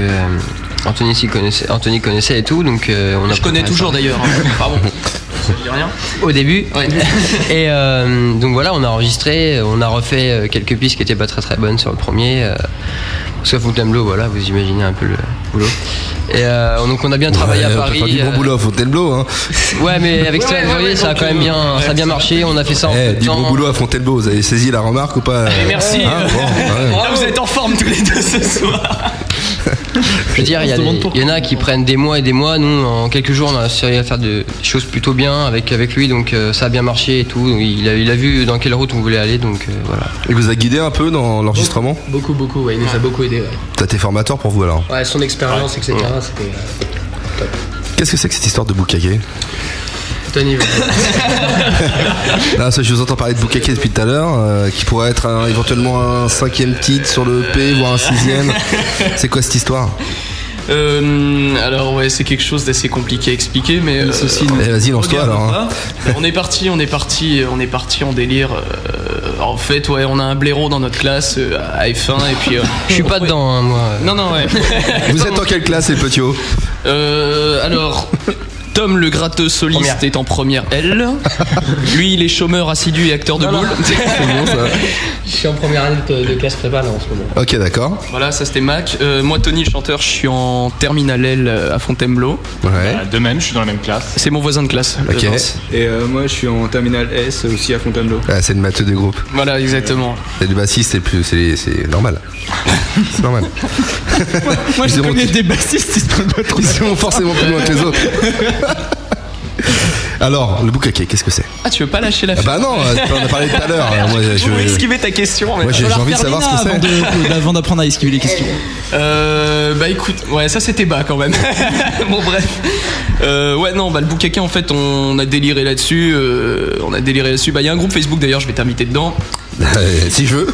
Anthony connaissait et tout, donc on a. Je connais toujours d'ailleurs. Pardon. Ça dit rien. Au début. Ouais. Et donc voilà, on a enregistré, on a refait quelques pistes qui étaient pas très très bonnes sur le premier. Parce qu'à Fontainebleau, voilà, vous imaginez un peu le boulot. Et donc on a bien travaillé à Paris. On peut faire du bon boulot à Fontainebleau, hein. Ouais, mais avec Stéphane Burier, ça a quand même bien, ça a bien marché. On a fait ça en peu de du temps. bon boulot à Fontainebleau, vous avez saisi la remarque ou pas? Merci. Hein, bon, ouais. Là, vous êtes en forme tous les deux ce soir. Je veux dire, il y en a qui prennent des mois et des mois. Nous, en quelques jours, on a réussi à faire des choses plutôt bien avec lui, donc ça a bien marché et tout. Il a vu dans quelle route on voulait aller, donc voilà. Il vous a guidé un peu dans l'enregistrement? Beaucoup, ouais, il nous a beaucoup aidé. Ouais, Ça a été formateur pour vous alors? ouais son expérience, etc. C'était top. Qu'est-ce que c'est que cette histoire de Bukake? Tony, Là, je vous entends parler de Bukake depuis tout à l'heure, qui pourrait être éventuellement un 5e titre sur le EP, voire un 6e. C'est quoi cette histoire? Alors ouais, c'est quelque chose d'assez compliqué à expliquer, mais vas-y, lance-toi alors. Hein. On est parti en délire. En fait, ouais, on a un blaireau dans notre classe à F1 et puis. Je suis pas dedans, hein, moi. Non, ouais. Vous êtes en quelle classe, les petits-hauts? Alors. Tom le gratteux soliste est en première L. Lui il est chômeur assidu et acteur de boule. C'est bon ça. je suis en première année de classe prépa là en ce moment. Ok, d'accord. Voilà, ça c'était Mac. Moi Tony le chanteur, je suis en terminale L à Fontainebleau. Ouais. De même, je suis dans la même classe. C'est mon voisin de classe. Ok. Et moi, je suis en terminale S aussi à Fontainebleau. Ah, c'est le matheux du groupe. Voilà, exactement. C'est le bassiste, c'est normal. C'est normal. Moi je connais des bassistes, Ils sont forcément plus loin que les autres. Alors, le Bukake, qu'est-ce que c'est? Ah, tu veux pas lâcher la Ah bah non, on a parlé tout à l'heure. Moi, Je vais esquiver ta question. Mais moi, j'ai envie de savoir ce que c'est. Avant d'apprendre à esquiver les questions. Bah écoute, ouais, ça c'était bas quand même. Bon bref. Le Bukake en fait, on a déliré là-dessus. Bah il y a un groupe Facebook d'ailleurs, je vais t'inviter dedans. Si je veux.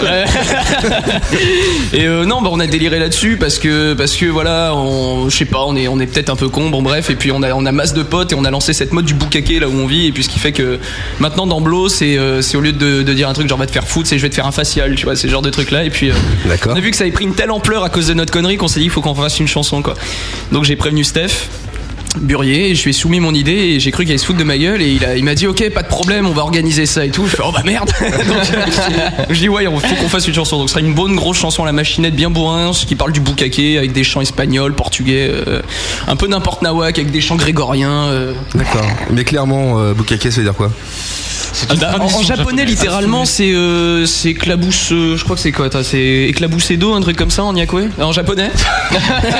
Et on a déliré là-dessus parce que voilà, je sais pas, on est peut-être un peu con, bon bref, et puis on a masse de potes et on a lancé cette mode du Bukake là où on vit, et puis ce qui fait que maintenant dans Blo, c'est au lieu de dire un truc genre va te faire foutre, c'est je vais te faire un facial, tu vois, c'est ce genre de truc là, et puis on a vu que ça avait pris une telle ampleur à cause de notre connerie qu'on s'est dit il faut qu'on fasse une chanson quoi. Donc j'ai prévenu Steph Burier, et je lui ai soumis mon idée et j'ai cru qu'il allait se foutre de ma gueule, et il m'a dit ok, pas de problème, on va organiser ça et tout. Je fais oh bah merde. Donc, je dis ouais, il faut qu'on fasse une chanson. Donc ce sera une bonne grosse chanson à la machinette bien bourrin qui parle du Bukake avec des chants espagnols, portugais, un peu n'importe nawak avec des chants grégoriens. D'accord. Mais clairement, Bukake, ça veut dire quoi? En japonais, littéralement, c'est éclabousse. Je crois que c'est quoi? C'est éclaboussé d'eau, un truc comme ça en nyakwe. En japonais.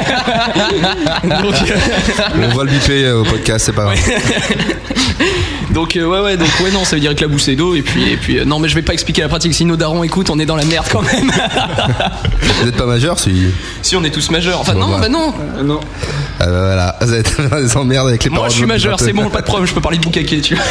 On va le biper au podcast, c'est pas grave. Donc non, ça veut dire éclabousser d'eau et puis non, mais je vais pas expliquer la pratique. Si nos darons écoutent, on est dans la merde quand même. Vous n'êtes pas majeur si on est tous majeurs. Enfin bon, non, bah non. Non. Voilà, vous êtes des emmerdes avec les parents. Moi je suis majeur, c'est bon, pas de problème, je peux parler de boucaquet, tu vois.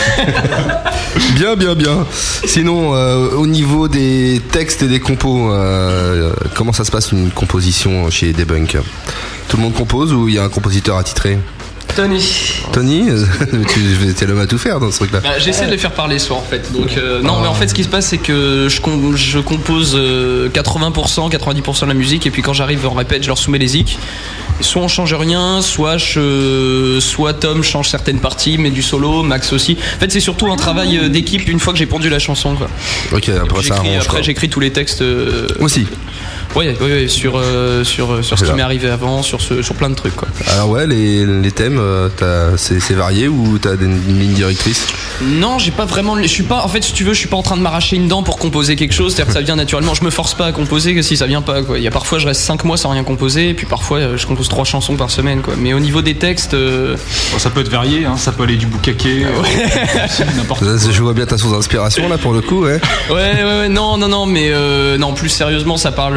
Bien. Sinon, au niveau des textes et des compos, comment ça se passe une composition chez Debunk? Tout le monde compose ou il y a un compositeur attitré? Tony, t'es l'homme à tout faire dans ce truc-là. J'essaie de les faire parler soit en fait. Donc non, mais en fait ce qui se passe c'est que je compose 80%, 90% de la musique et puis quand j'arrive en répète, je leur soumets les zik. Soit on change rien, soit Tom change certaines parties, mais du solo, Max aussi. En fait, c'est surtout un travail d'équipe une fois que j'ai pondu la chanson, quoi. Ok, après ça arrange. Après, j'écris tous les textes. Aussi. Ouais, sur ce qui m'est arrivé avant, sur plein de trucs, quoi. Alors ouais, les thèmes, c'est varié ou t'as une ligne directrice? Non, j'ai pas vraiment. Je suis pas. En fait, si tu veux, je suis pas en train de m'arracher une dent pour composer quelque chose. C'est-à-dire que ça vient naturellement. Je me force pas à composer que si ça vient pas, quoi. Il y a parfois, je reste 5 mois sans rien composer, et puis parfois, je compose 3 chansons par semaine, quoi. Mais au niveau des textes, ça peut être varié, hein. Ça peut aller du boucaquet, n'importe quoi. Je vois bien ta source d'inspiration là pour le coup, ouais. Ouais, non, mais non, plus sérieusement, ça parle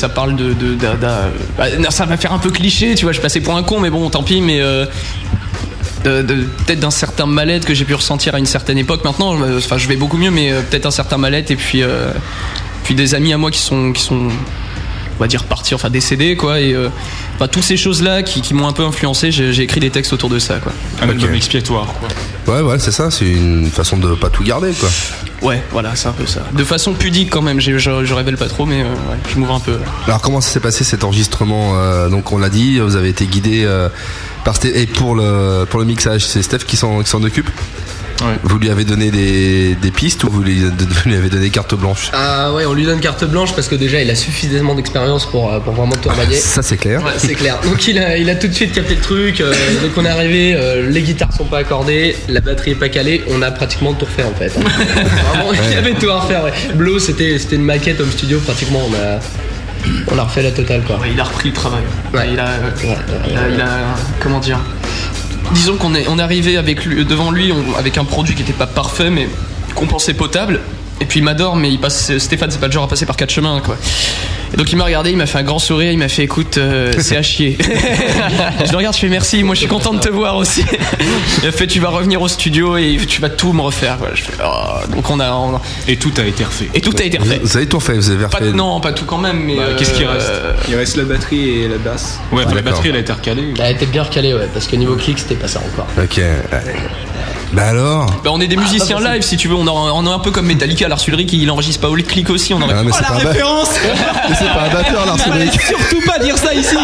ça va faire un peu cliché, tu vois. Je passais pour un con, mais bon, tant pis, mais. Peut-être d'un certain mal-être que j'ai pu ressentir à une certaine époque. Maintenant, enfin, je vais beaucoup mieux, mais peut-être un certain mal-être et puis des amis à moi qui sont on va dire partis, enfin décédés, quoi. Et enfin, toutes ces choses-là qui m'ont un peu influencé, j'ai écrit des textes autour de ça, quoi. Un album expiatoire, quoi. Ouais, c'est ça. C'est une façon de pas tout garder, quoi. Ouais, voilà, c'est un peu ça. De façon pudique quand même. Je révèle pas trop, mais ouais, je m'ouvre un peu. Alors comment ça s'est passé cet enregistrement? Donc on l'a dit, vous avez été guidé par Steph, et pour le mixage, c'est Steph qui s'en occupe. Ouais. Vous lui avez donné des pistes ou vous lui avez donné carte blanche? Ah ouais, on lui donne carte blanche parce que déjà il a suffisamment d'expérience pour vraiment tout remanier. Ça c'est clair. Ouais, c'est clair. Donc il a tout de suite capté le truc. Donc on est arrivé, les guitares sont pas accordées, la batterie est pas calée, on a pratiquement tout refait en fait. Vraiment, il y avait tout à refaire. Ouais. Blow, c'était une maquette home studio pratiquement. On a refait la totale, quoi. Ouais, il a repris le travail. Ouais. Il a comment dire? Disons qu'on est arrivé devant lui avec un produit qui n'était pas parfait mais qu'on pensait potable. Et puis il m'adore, mais Stéphane c'est pas le genre à passer par 4 chemins, quoi. Et donc il m'a regardé, il m'a fait un grand sourire, il m'a fait écoute, c'est à chier. Je le regarde, je fais merci, moi je suis content de te voir aussi. Il a fait tu vas revenir au studio et tu vas tout me refaire, quoi. Je fais donc on a... Et tout a été refait. Vous avez tout refait, vous avez refait. Non, pas tout quand même, mais qu'est-ce qui reste? Il reste la batterie et la basse. Ouais, la batterie elle a été recalée. Elle a été bien recalée, ouais, parce que niveau clic c'était pas ça encore. Ok. Bah alors on est des musiciens live, si tu veux, on est un peu comme Metallica, Lars Ulrich, il enregistre pas au clic aussi, on aurait mais c'est la référence. Mais c'est pas un batteur, Lars Ulrich. Surtout pas dire ça ici.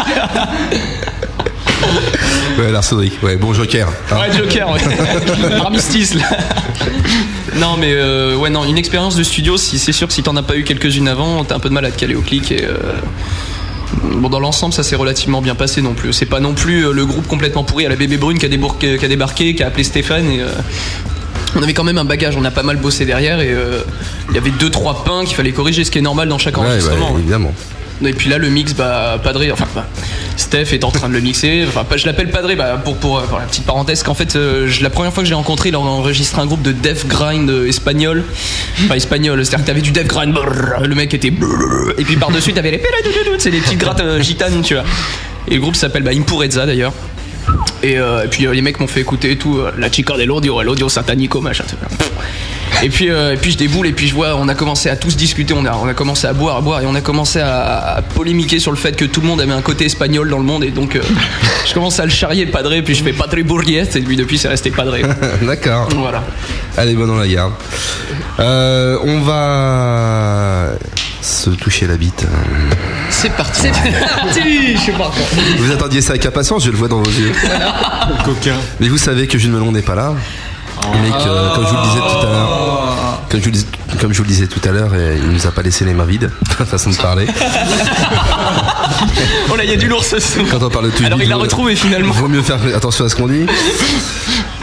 Ouais, Lars Ulrich, ouais, bon Joker. Hein. Ouais, Joker, ouais. Armistice là. Non mais ouais, non, une expérience de studio, c'est sûr que si t'en as pas eu quelques-unes avant, t'as un peu de mal à te caler au clic et bon, dans l'ensemble, ça s'est relativement bien passé non plus. C'est pas non plus le groupe complètement pourri à la Bébé Brune qui a débarqué, qui a appelé Stéphane et on avait quand même un bagage, on a pas mal bossé derrière et il y avait 2-3 pains qu'il fallait corriger, ce qui est normal dans chaque enregistrement. Ouais, évidemment. Et puis là, le mix, Padré, Steph est en train de le mixer. Enfin, je l'appelle Padré, pour la petite parenthèse, qu'en fait, la première fois que je l'ai rencontré, il a enregistré un groupe de death grind espagnol. Enfin, espagnol, c'est-à-dire que t'avais du death grind, le mec était. Et puis par-dessus, t'avais les. C'est des petites grattes gitanes, tu vois. Et le groupe s'appelle Impurezza d'ailleurs. Et puis les mecs m'ont fait écouter tout, la chica de l'audio satanico, machin. Et puis je déboule et puis je vois, on a commencé à tous discuter, on a commencé à boire et on a commencé à polémiquer sur le fait que tout le monde avait un côté espagnol dans le monde et donc je commence à le charrier Padré, puis je fais Padré Bourguies et puis depuis c'est resté Padré. D'accord. Voilà. Allez, bon, on la garde. On va se toucher la bite. C'est parti. Je suis pas content. Vous attendiez ça avec impatience, je le vois dans vos yeux. Coquin. Mais vous savez que Jules Melon n'est pas là. Mais que, comme je vous le disais tout à l'heure, comme je vous le disais tout à l'heure, il nous a pas laissé les mains vides, façon de parler. Oh là, il y a du lourd ce son. Quand on parle de tout. Alors il l'a retrouvé finalement. Vaut mieux faire attention à ce qu'on dit.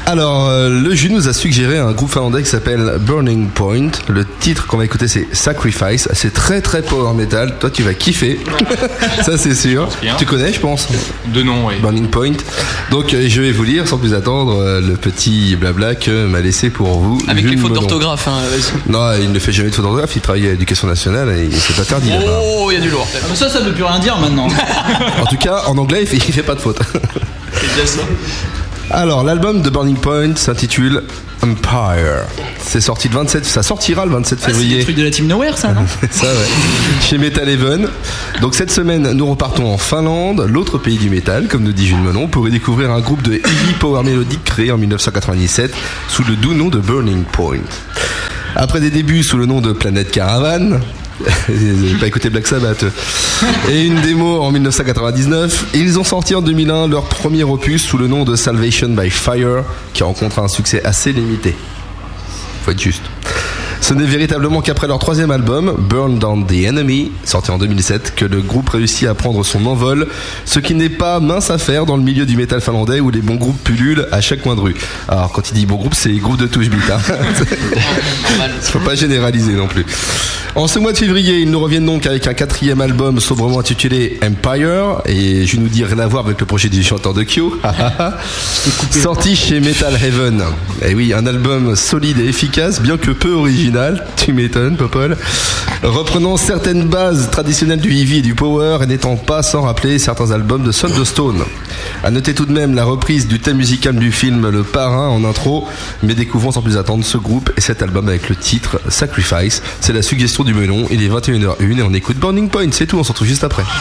Alors, le jus nous a suggéré un groupe finlandais qui s'appelle Burning Point. Le titre qu'on va écouter, c'est Sacrifice. C'est très très power metal. Toi, tu vas kiffer. Ça, c'est sûr. Tu connais, je pense. De nom, oui. Burning Point. Donc, je vais vous lire sans plus attendre le petit blabla que m'a laissé pour vous. Avec Jules les fautes Melon. d'orthographe. Hein, non, il ne fait jamais de fautes d'orthographe. Il travaille à l'éducation nationale et c'est interdit là-bas. oh, il y a du lourd. Ah, mais ça veut plus rien dire maintenant. En tout cas, en anglais, il fait pas de fautes. C'est déjà ça. Alors, l'album de Burning Point s'intitule Empire. C'est sorti le 27, ça sortira le 27 C'est février. le truc de la Team Nowhere, ça, non? Ça, ouais. Chez Metal Heaven. Donc, cette semaine, nous repartons en Finlande, l'autre pays du métal, comme nous dit Jules Melon, pour y découvrir un groupe de heavy power mélodique créé en 1997 sous le doux nom de Burning Point. Après des débuts sous le nom de Planet Caravan, j'ai pas écouté Black Sabbath, et une démo en 1999, ils ont sorti en 2001 leur premier opus sous le nom de Salvation by Fire, qui rencontre un succès assez limité. Faut être juste. Ce n'est véritablement qu'après leur troisième album, Burn Down the Enemy, sorti en 2007, que le groupe réussit à prendre son envol, ce qui n'est pas mince affaire dans le milieu du métal finlandais où les bons groupes pullulent à chaque coin de rue. Alors quand il dit bon groupe, c'est groupe de touche beat. Hein. Faut pas généraliser non plus. En ce mois de février, ils nous reviennent donc avec un quatrième album sobrement intitulé Empire, et je vais nous dire rien à voir avec le projet du chanteur de Kyo. Sorti chez Metal Heaven. Et oui, un album solide et efficace, bien que peu original. Tu m'étonnes, Popol. Reprenant certaines bases traditionnelles du heavy et du power et n'étant pas sans rappeler certains albums de Thunderstone. À noter tout de même la reprise du thème musical du film Le Parrain en intro, mais découvrons sans plus attendre ce groupe et cet album avec le titre Sacrifice. C'est la suggestion du melon. Il est 21h01 et on écoute Burning Point. C'est tout, on se retrouve juste après.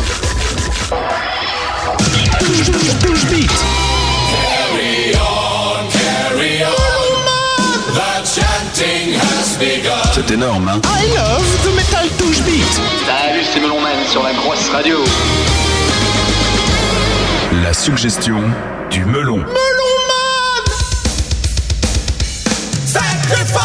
C'est énorme, hein? I love the metal touche beat. Salut, c'est Melon Man sur la grosse radio. La suggestion du melon. Melon Man. Sacrifice.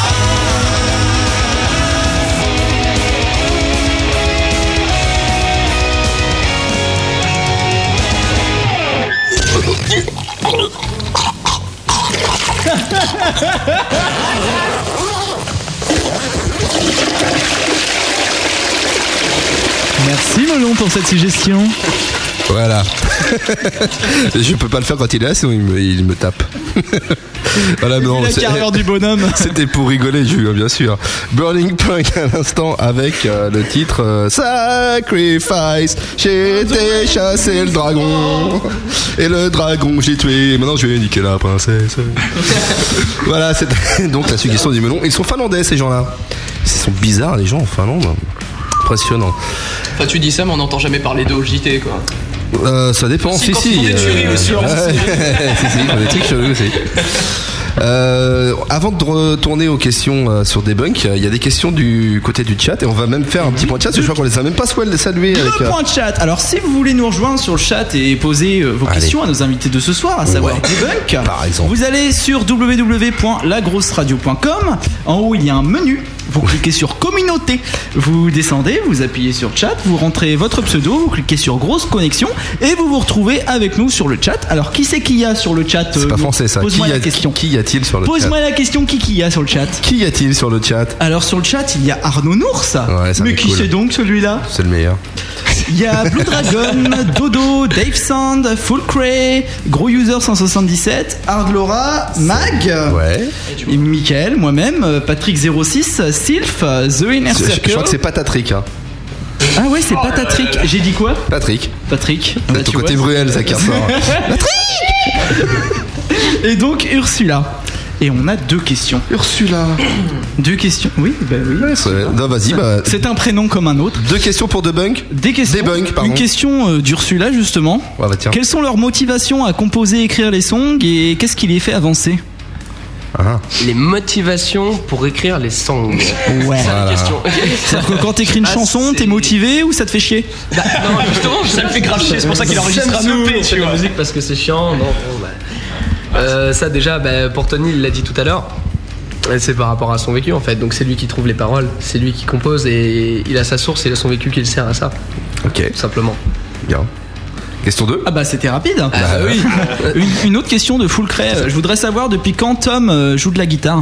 Merci Melon pour cette suggestion. Voilà. Je peux pas le faire quand il est là, sinon il me tape. Voilà, non, la carrière du bonhomme. C'était pour rigoler, Julien, bien sûr. Burning Point à l'instant avec le titre Sacrifice. J'ai été chasser le dragon. Et le dragon j'ai tué. Et maintenant je vais niquer la princesse. Voilà, c'était donc la suggestion du melon. Ils sont finlandais, ces gens-là. Ils sont bizarres, les gens en Finlande. Impressionnant. Enfin, tu dis ça, mais on n'entend jamais parler d'eux au JT, quoi. Ça dépend, si. Quand ils font des tueries aussi, si, ils font des trucs chelous aussi. Avant de retourner aux questions sur Debunk, il y a des questions du côté du chat et on va même faire un petit point de chat parce que je crois qu'on les a même pas salués avec. Le point de chat. Alors si vous voulez nous rejoindre sur le chat et poser vos questions à nos invités de ce soir, à savoir Debunk, par exemple, vous allez sur www.lagrosseradio.com. En haut il y a un menu. Vous cliquez sur communauté, vous descendez, vous appuyez sur chat, vous rentrez votre pseudo, vous cliquez sur grosse connexion et vous vous retrouvez avec nous sur le chat. Alors qui c'est qu'il y a sur le chat? C'est pas français ça. Pose-moi la question. Qui y a-t-il sur le chat? Pose-moi la question, qui y a sur le chat? Qui y a-t-il sur le chat? Alors sur le chat il y a Arnaud Nours. Ouais, ça mais qui cool. c'est donc celui-là? C'est le meilleur. Il y a Blue Dragon, Dodo, Dave Sand, Full Cray, Gros User 177, Ardlora, Mag, ouais. Et Mickaël, moi-même, Patrick06, Sylph, The Inner Circle. Je crois que c'est Patatrick. Hein. Ah ouais, c'est Patatrick. J'ai dit quoi? Patrick. Bah, ton côté Bruel, ça qui ressort. Patrick. Et donc Ursula. Et on a deux questions. Ursula. Deux questions. Oui, bah oui. Non, vas-y. C'est un prénom comme un autre. Deux questions pour Debunk. Des questions. Debunk, pardon. Une question d'Ursula justement. Ouais, bah, tiens. Quelles sont leurs motivations à composer et écrire les songs et qu'est-ce qui les fait avancer? Les motivations pour écrire les songs. Ouais. C'est la question. C'est-à-dire que quand t'écris une chanson, t'es motivé ou ça te fait chier? Non, justement, ça me fait grave chier. C'est pour ça qu'il enregistre un EP, tu vois. La musique parce que c'est chiant. Non, bon, bah. Ça déjà, pour Tony, il l'a dit tout à l'heure. C'est par rapport à son vécu en fait. Donc c'est lui qui trouve les paroles, c'est lui qui compose et il a sa source, il a son vécu qui le sert à ça. Ok. Tout simplement. Bien. Question 2. Ah bah c'était rapide. Bah oui. Une autre question de Full Cray. Je voudrais savoir depuis quand Tom joue de la guitare.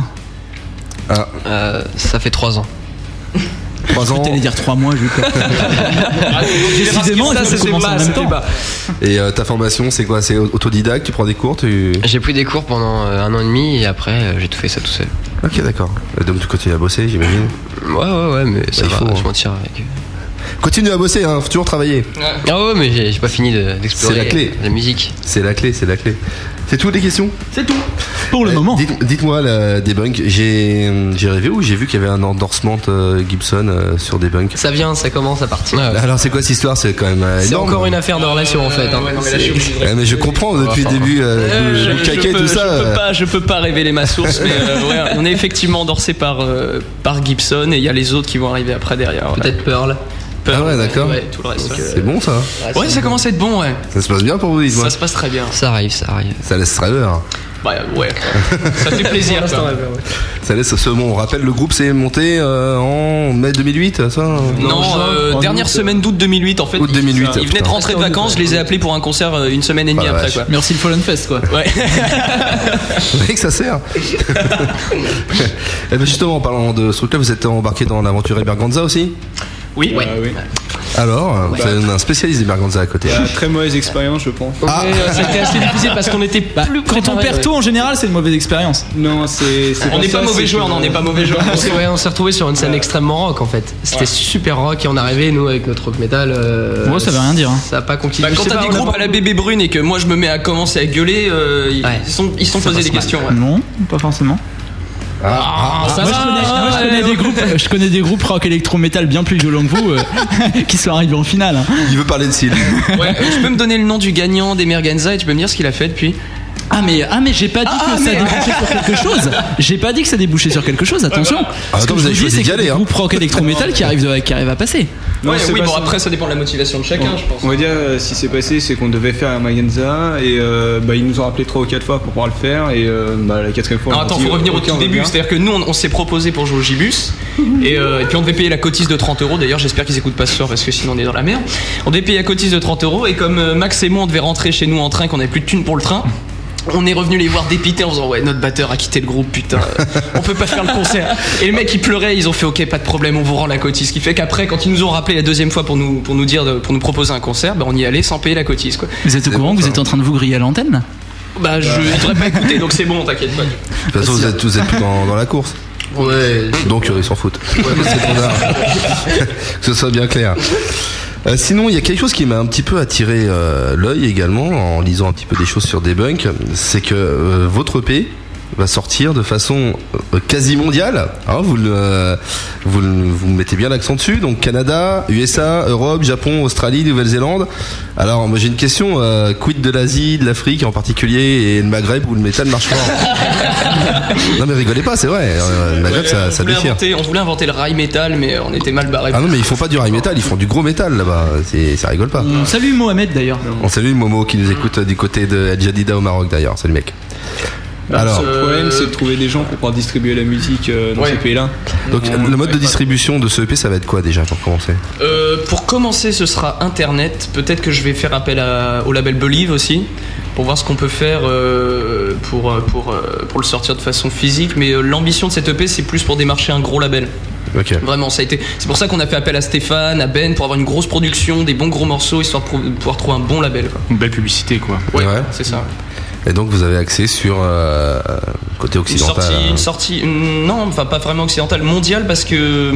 Ça fait 3 ans. 3 ans. T'allais dire 3 mois, vu quoi. Décidément, ça il faut commencer en même temps. Et ta formation, c'est quoi? C'est autodidacte? Tu prends des cours? J'ai pris des cours pendant 1 an et demi et après j'ai tout fait ça tout seul. Ok, d'accord. Donc tu continues à bosser, j'imagine. Ouais, mais ça va, je m'en tire avec. Continue à bosser, hein, faut toujours travailler. Ah ouais, mais j'ai pas fini d'explorer. C'est la clé. La musique. C'est la clé. C'est tout les questions? C'est tout. Pour le moment. Dites-moi la Debunk. J'ai rêvé ou j'ai vu qu'il y avait un endorsement Gibson sur Debunk. Ça commence à partir. Alors c'est quoi cette histoire? C'est quand même c'est énorme. encore une affaire de relation en fait. Mais je comprends depuis le début le caquet tout ça. Je peux pas révéler ma source, mais on est effectivement endorsé par Gibson et il y a les autres qui vont arriver après derrière. Peut-être Pearl. Ah ouais, d'accord. Ouais, tout le reste. C'est bon ça. Ouais, ça commence à être bon, ouais. Ça se passe bien pour vous, dites-moi. Ça se passe très bien. Ça arrive. Ça laisse rêveur. Bah ouais. Ça fait plaisir. Ça laisse ce moment. On rappelle, le groupe s'est monté en mai 2008, ça? Non, dernière semaine d'août 2008 en fait. Août 2008. Ils venaient de rentrer de vacances, je les ai appelés pour un concert une semaine et demie après quoi. Merci le Fallen Fest quoi. Ouais. Vous voyez que ça sert. Et bien justement, en parlant de ce truc-là, vous êtes embarqué dans l'aventure Berganza aussi? Oui. Alors, vous avez un spécialiste des Berganza à côté. Très mauvaise expérience, je pense. C'était assez difficile parce qu'on était plus quand on perd tout en général, c'est une mauvaise expérience. Non, on n'est pas mauvais joueur, on n'est pas mauvais joueur. On s'est retrouvé sur une scène extrêmement rock en fait. C'était super rock et on arrivait nous avec notre rock metal. Moi ça veut rien dire. Ça a pas continué. Quand t'as des groupes à la Bébé Brune et que moi je me mets à commencer à gueuler, ils sont posés des questions. Non, pas forcément. Je connais des groupes rock électro-metal bien plus violents que vous qui sont arrivés en finale. Il veut parler de Seal. Ouais, je peux me donner le nom du gagnant des Merganza et tu peux me dire ce qu'il a fait depuis? Ah mais j'ai pas dit que ça débouchait sur quelque chose. J'ai pas dit que ça débouchait sur quelque chose. Attention. Ce que vous je avez dis, choisi c'est d'y qu'il y a aller. des groupes rock électro-metal qui arrivent à passer. Non, oui, bon après ça dépend de la motivation de chacun, je pense. On va dire ce qui s'est passé, c'est qu'on devait faire un Merganza et ils nous ont rappelé 3 ou 4 fois pour pouvoir le faire et la 4e fois. Non, attends, faut revenir au tout début. C'est-à-dire que nous, on s'est proposé pour jouer au Gibus et puis on devait payer la cotise de 30 €. D'ailleurs, j'espère qu'ils écoutent pas ce soir parce que sinon on est dans la merde. On devait payer la cotise de 30 € et comme Max et moi on devait rentrer chez nous en train, qu'on avait plus de thunes pour le train. On est revenu les voir dépités en disant ouais, notre batteur a quitté le groupe, putain, on peut pas faire le concert. Et le mec il pleurait, ils ont fait ok, pas de problème, on vous rend la cotise. Ce qui fait qu'après, quand ils nous ont rappelé la 2e fois pour nous nous proposer un concert, on y allait sans payer la cotise quoi. Vous êtes au courant que vous êtes en train de vous griller à l'antenne? Bah je devrais pas écouter, donc c'est bon, t'inquiète pas. De toute façon, vous êtes plus dans la course. Ouais. Donc ils s'en foutent. C'est trop tard. Que ce soit bien clair. Sinon, il y a quelque chose qui m'a un petit peu attiré l'œil également en lisant un petit peu des choses sur Debunk, c'est que votre EP va sortir de façon quasi mondiale. Hein, vous mettez bien l'accent dessus. Donc Canada, USA, Europe, Japon, Australie, Nouvelle-Zélande. Alors moi j'ai une question. Quid de l'Asie, de l'Afrique en particulier et le Maghreb où le métal marche fort? Non mais rigolez pas, c'est vrai. Le Maghreb ça déchire. On voulait inventer le rail métal, mais on était mal barré. Ah non mais ils font pas du rail métal, ils font du gros métal là-bas. Ça rigole pas. On salue Mohamed d'ailleurs. On salue Momo qui nous écoute du côté de El Jadida au Maroc d'ailleurs. Salut mec. Alors, le problème c'est de trouver des gens pour pouvoir distribuer la musique dans ces pays-là. Donc le mode de distribution de ce EP ça va être quoi déjà pour commencer? Pour commencer ce sera internet. Peut-être que je vais faire appel au label Believe aussi pour voir ce qu'on peut faire pour le sortir de façon physique. Mais l'ambition de cet EP c'est plus pour démarcher un gros label. Okay. Vraiment, c'est pour ça qu'on a fait appel à Stéphane, à Ben pour avoir une grosse production, des bons gros morceaux histoire de pouvoir trouver un bon label quoi. Une belle publicité quoi. Ouais. C'est ça. Et donc vous avez accès sur côté occidental. Une sortie, non, enfin pas vraiment occidentale, mondiale parce que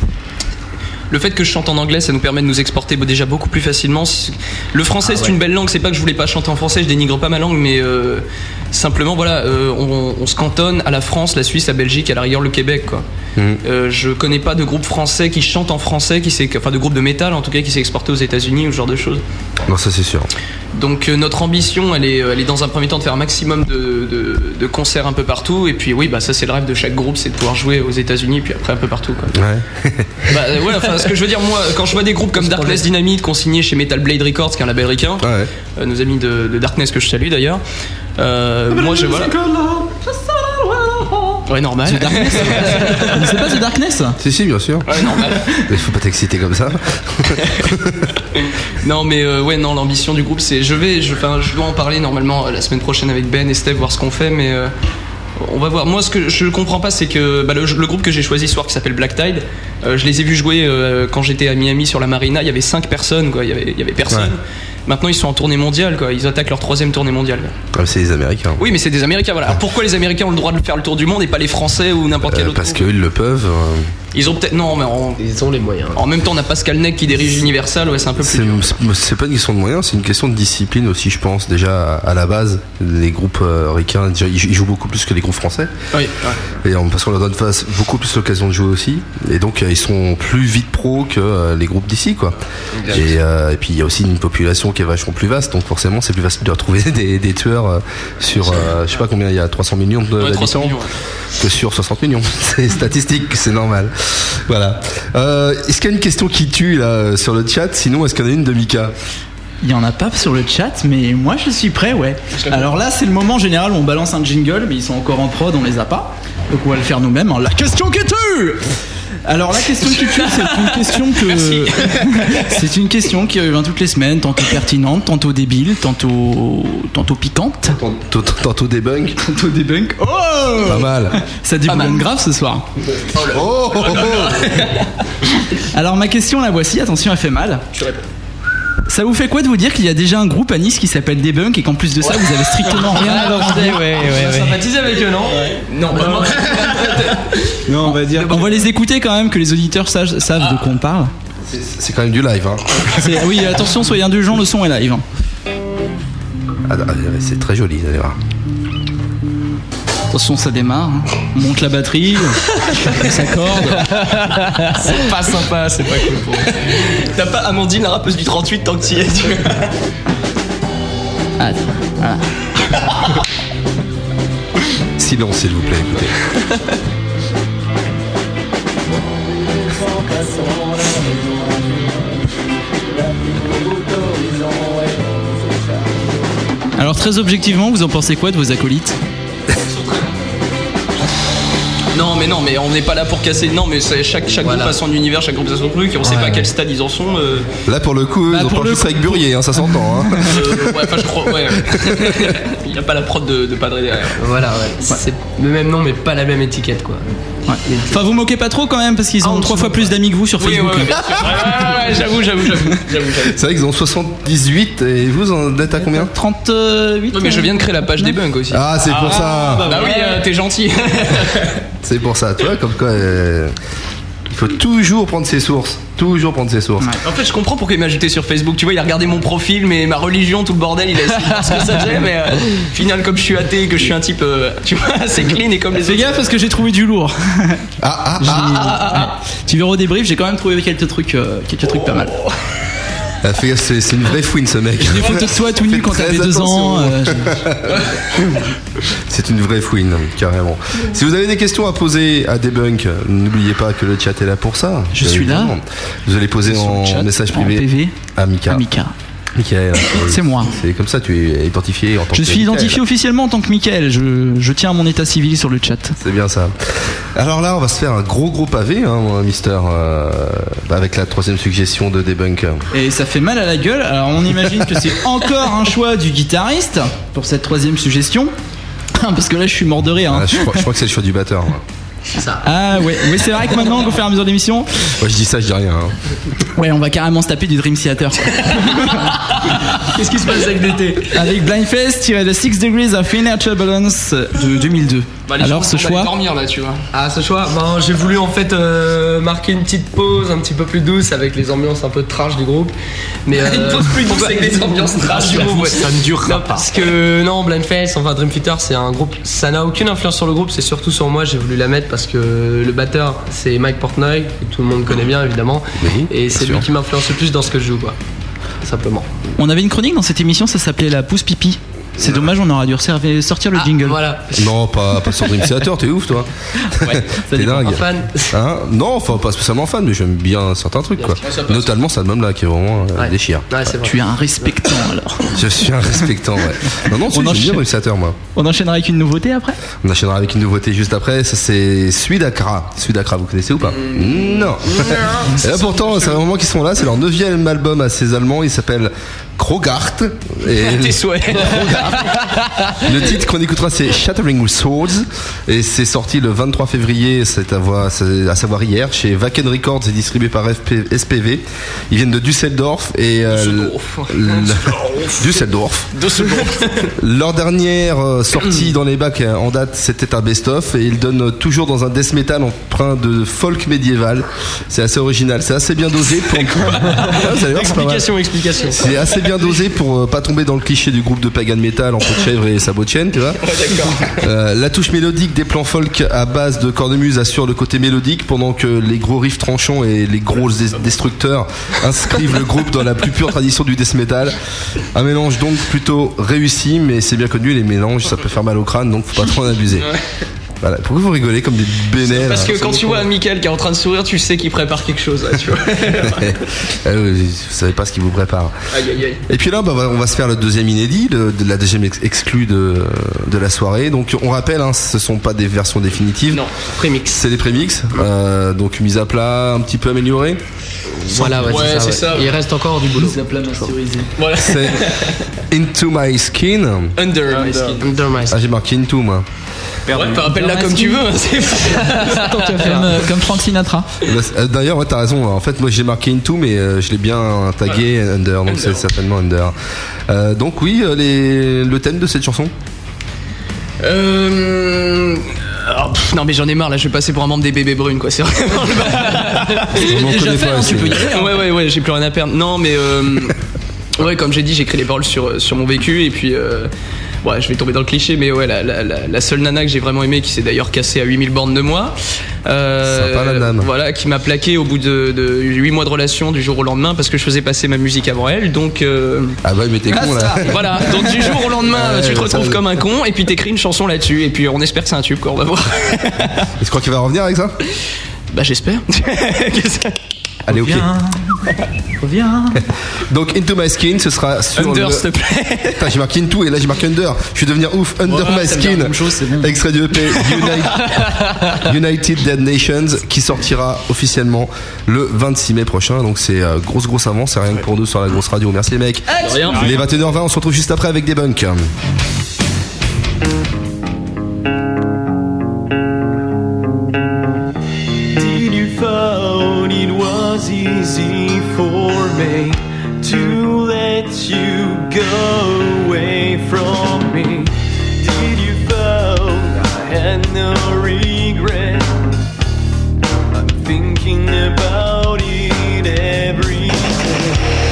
le fait que je chante en anglais, ça nous permet de nous exporter déjà beaucoup plus facilement. Le français, c'est une belle langue. C'est pas que je voulais pas chanter en français, je dénigre pas ma langue, mais simplement, voilà, on se cantonne à la France, la Suisse, la Belgique, à la rigueur le Québec, quoi. Je connais pas de groupe français qui chante en français, enfin de groupe de métal en tout cas, qui s'est exporté aux États-Unis ou ce genre de choses. Non, ça c'est sûr. Donc notre ambition, elle est dans un premier temps de faire un maximum de concerts un peu partout. Et puis oui, bah ça c'est le rêve de chaque groupe, c'est de pouvoir jouer aux États-Unis, puis après un peu partout, quoi. Ouais. Ouais, enfin ce que je veux dire, moi, quand je vois des groupes comme Darkness Dynamite consignés chez Metal Blade Records, qui est un label ricain, nos amis de Darkness que je salue d'ailleurs. Moi, voilà. Ouais, normal. The Darkness. C'est pas The Darkness? Si, bien sûr. Ouais, normal. Mais faut pas t'exciter comme ça. Non, mais non, l'ambition du groupe, c'est. Je dois en parler normalement la semaine prochaine avec Ben et Steph, voir ce qu'on fait, mais. On va voir. Moi, ce que je comprends pas, c'est que le groupe que j'ai choisi ce soir, qui s'appelle Black Tide, je les ai vus jouer quand j'étais à Miami sur la marina. Il y avait 5 personnes, quoi. Il y avait personne. Ouais. Maintenant, ils sont en tournée mondiale, quoi. Ils attaquent leur 3e tournée mondiale. Ah, c'est les Américains. Oui, mais c'est des Américains, voilà. Alors, pourquoi les Américains ont le droit de faire le tour du monde et pas les Français ou n'importe quel autre? Parce qu'ils le peuvent. Ils ont peut-être. Non, mais ils ont les moyens. En même temps, on a Pascal Neck qui dirige Universal, ouais, c'est un peu plus. C'est pas une question de moyens, c'est une question de discipline aussi, je pense. Déjà, à la base, les groupes ricains, déjà, ils jouent beaucoup plus que les groupes français. Oui. Ouais. Et parce qu'on leur donne beaucoup plus l'occasion de jouer aussi. Et donc, ils sont plus vite pros que les groupes d'ici, quoi. Et puis, il y a aussi une population qui est vachement plus vaste. Donc, forcément, c'est plus facile de retrouver des tueurs sur, je sais pas combien, il y a 300 millions d'habitants, que sur 60 millions. C'est statistique, c'est normal. Voilà. Est-ce qu'il y a une question qui tue là sur le chat? Sinon, est-ce qu'il y en a une de Mika? Il y en a pas sur le chat, mais moi je suis prêt, ouais. Alors là, c'est le moment en général où on balance un jingle, mais ils sont encore en prod, on les a pas. Donc on va le faire nous-mêmes. La question qui tue. Alors la question qui tue, c'est une question que c'est une question qui revient toutes les semaines, tantôt pertinente, tantôt débile, tantôt piquante, tantôt débunk. Tantôt débunk. Oh, pas mal. Ça déboulonne grave ce soir. Alors ma question la voici, attention, elle fait mal. Je réponds. Ça vous fait quoi de vous dire qu'il y a déjà un groupe à Nice qui s'appelle Debunk et qu'en plus de ça, vous avez strictement rien à leur dire? Sympathiser avec eux, non? Non, vraiment. Non, on va dire. On va les écouter quand même, que les auditeurs savent de quoi on parle. C'est quand même du live, hein. Oui, attention, soyez indulgents, le son est live. C'est très joli, vous allez voir. Attention, ça démarre. On monte la batterie, on s'accorde. C'est pas sympa, c'est pas cool pour moi. T'as pas Amandine, la rappeuse du 38, tant que t'y es. Attends, voilà. Silence, s'il vous plaît, écoutez. Alors très objectivement, vous en pensez quoi de vos acolytes? Non, mais on n'est pas là pour casser. Non, mais chaque groupe a son univers, chaque groupe a son truc, et on sait pas à quel stade ils en sont. Là, pour le coup, ils ont pas juste avec Burier, hein, ça s'entend. Hein. Je crois, ouais. Il n'y a pas la prod de Padre derrière. Voilà, ouais. C'est le même nom, mais pas la même étiquette, quoi. Ouais. Enfin, vous moquez pas trop quand même, parce qu'ils ont 3 fois plus d'amis que vous sur Facebook. Oui, bien sûr. Ouais, j'avoue. C'est vrai qu'ils ont 78 et vous en êtes à combien? 38. Oui, mais je viens de créer la page des bunks aussi. Ah, c'est pour ça. Bah oui, t'es gentil. C'est pour ça, tu vois, comme quoi il faut toujours prendre ses sources. Toujours prendre ses sources. En fait, je comprends pourquoi il m'a ajouté sur Facebook. Tu vois, il a regardé mon profil, mais ma religion, tout le bordel, il a essayé de voir ce que ça faisait. Mais final, comme je suis athée et que je suis un type, tu vois, assez clean et comme les autres. Fais gaffe parce que j'ai trouvé du lourd. Tu verras au débrief, j'ai quand même trouvé quelques trucs pas mal. Fais gaffe, c'est une vraie fouine ce mec. Des photos de toi tout nu quand t'avais 2 ans. C'est une vraie fouine, carrément. Si vous avez des questions à poser à Debunk, n'oubliez pas que le chat est là pour ça. Je suis là. Vous allez poser en message privé en PV à Mika. Michael, c'est moi. C'est comme ça, tu es identifié en tant que. Je suis identifié officiellement en tant que Michael. Je tiens à mon état civil sur le chat. C'est bien ça. Alors là, on va se faire un gros pavé, hein, Mister, avec la 3e suggestion de Debunk. Et ça fait mal à la gueule. Alors on imagine que c'est encore un choix du guitariste pour cette 3e suggestion. Parce que là, je suis mort de rire. Hein. Je crois que c'est le choix du batteur. C'est ça. Ah ouais, c'est vrai que maintenant, au fur et à mesure de l'émission. Ouais, je dis ça, je dis rien. Hein. Ouais, on va carrément se taper du Dream Theater. Qu'est-ce qui se passe avec l'été? Avec Blindfest tiré de 6 Degrees of Inertial Balance de 2002. Alors ce choix. Dormir là, tu vois. Ah, ce choix, j'ai voulu en fait marquer une petite pause un petit peu plus douce avec les ambiances un peu trash du groupe. Mais une pause plus douce avec les ambiances trash du groupe. Ça ne durera pas. Parce que Blindfest, enfin Dream Theater, c'est un groupe, ça n'a aucune influence sur le groupe, c'est surtout sur moi. J'ai voulu la mettre parce que le batteur c'est Mike Portnoy, que tout le monde connaît bien évidemment, et c'est lui qui m'influence le plus dans ce que je joue, quoi. Simplement. On avait une chronique dans cette émission, ça s'appelait la pousse pipi. C'est dommage, on aurait dû sortir le jingle. Voilà. Non, pas sur Dream Theater, t'es ouf toi. Ouais, t'es dingue. Fan. Hein, non, enfin pas spécialement fan, mais j'aime bien certains trucs quoi. Notamment cet album là qui est vraiment déchire. Ouais, c'est vrai. Tu es un respectant alors. Je suis un respectant, ouais. Non, j'aime bien Dream Theater moi. On enchaînera avec une nouveauté après. On enchaînera avec une nouveauté juste après. Ça c'est Suidakra. Suidakra, vous connaissez ou pas? Non. Et là pourtant, c'est un moment qu'ils sont là. C'est leur 9e album à ces Allemands. Il s'appelle Krogart. Et Tes souhaits. le titre qu'on écoutera c'est Shattering Swords et c'est sorti le 23 février, c'est à savoir hier, chez Wacken Records et distribué par SPV. Ils viennent de Düsseldorf et Düsseldorf. Leur dernière sortie dans les bacs en date, c'était un best-of et ils donnent toujours dans un death metal empreint de folk médiéval. C'est assez original, c'est assez bien dosé pour... Vous allez voir, Explication. c'est assez bien dosé pour pas tomber dans le cliché du groupe de pagan metal en peau de chèvre et sabot de chêne, tu vois. La touche mélodique des plans folk à base de cornemuse assure le côté mélodique pendant que les gros riffs tranchants et les gros destructeurs inscrivent le groupe dans la plus pure tradition du death metal. Un mélange donc plutôt réussi, mais c'est bien connu, les mélanges ça peut faire mal au crâne, donc faut pas trop en abuser. Voilà. Pourquoi vous rigolez comme des bénets Parce que quand tu vois Mickaël qui est en train de sourire, tu sais qu'il prépare quelque chose là, tu vois. Vous savez pas ce qu'il vous prépare. Aïe aïe aïe. Et puis là, on va se faire le deuxième inédit, la deuxième exclue de la soirée. Donc on rappelle, ce sont pas des versions définitives. Non, prémix. C'est des prémix, donc mise à plat, un petit peu améliorée. Voilà, c'est ça. Il reste encore du boulot. Mise à plat masterisé. Voilà. C'est Into My Skin. Under My Skin. Under My Skin. Ah, j'ai marqué Into moi. Ouais, rappelle-la comme tu veux, c'est comme Frank Sinatra. D'ailleurs, ouais, t'as raison. En fait, moi j'ai marqué Into, mais je l'ai bien tagué Under, donc c'est certainement Under. Donc oui, le thème de cette chanson. Non mais j'en ai marre là, je vais passer pour un membre des bébés brunes quoi, c'est vraiment On déjà connaît fait, pas, tu peux y aller. Ouais, j'ai plus rien à perdre. Non mais ouais, comme j'ai dit, j'écris les paroles sur mon vécu et puis ouais, je vais tomber dans le cliché, mais ouais, la seule nana que j'ai vraiment aimée, qui s'est d'ailleurs cassée à 8000 bornes de moi, sympa la dame. voilà, qui m'a plaqué au bout de 8 mois de relation du jour au lendemain parce que je faisais passer ma musique avant elle, donc ah bah mais t'es con là. Voilà, donc du jour au lendemain tu te retrouves comme un con et puis t'écris une chanson là-dessus et puis on espère que c'est un tube quoi, on va voir. Et tu crois qu'il va revenir avec ça? Bah j'espère. Allez, ok. Reviens. Donc Into My Skin, ce sera sur Under, s'il te plaît. Putain, j'ai marqué Into et là j'ai marqué Under. Je vais devenir ouf. Under My Skin. Extrait du EP United Dead Nations qui sortira officiellement le 26 mai prochain. Donc c'est grosse avance. C'est rien que pour nous sur la grosse radio. Merci les mecs. Il est 21h20. On se retrouve juste après avec Debunk. Easy for me to let you go away from me. Did you find I had no regret? I'm thinking about it every day.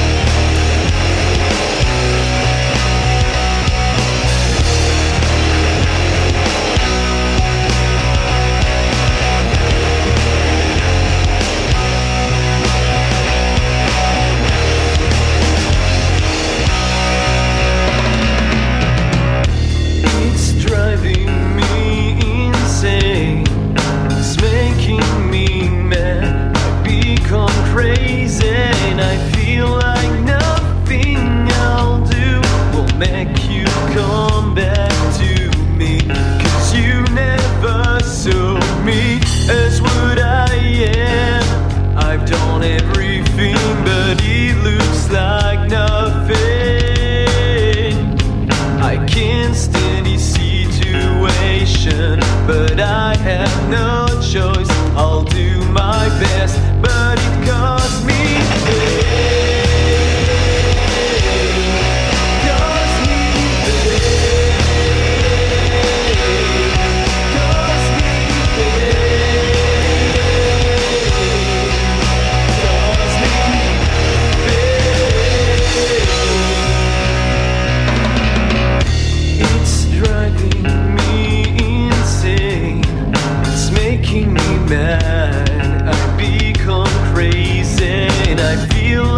But I have no choice. I'll do my best, but it costs me mad, I become crazy and I feel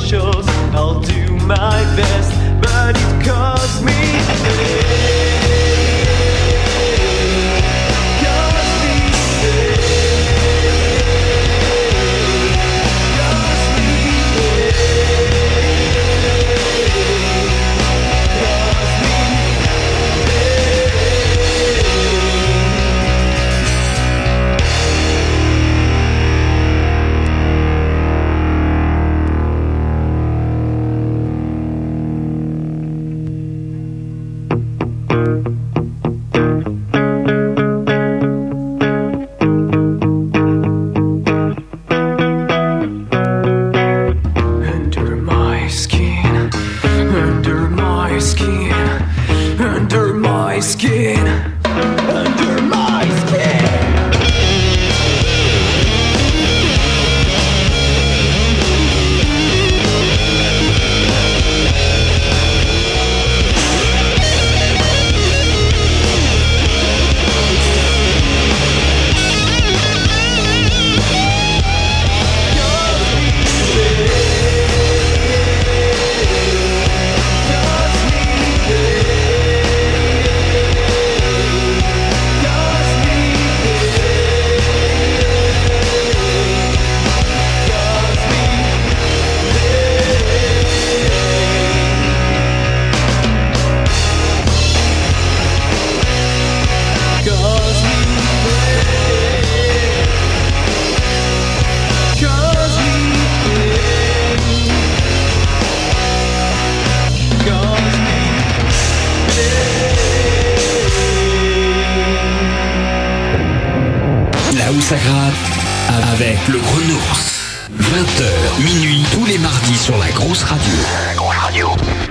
shows. I'll do my best, but it costs me. Ça gratte avec le Gros Nours. 20h, minuit, tous les mardis sur la grosse radio. La grosse radio.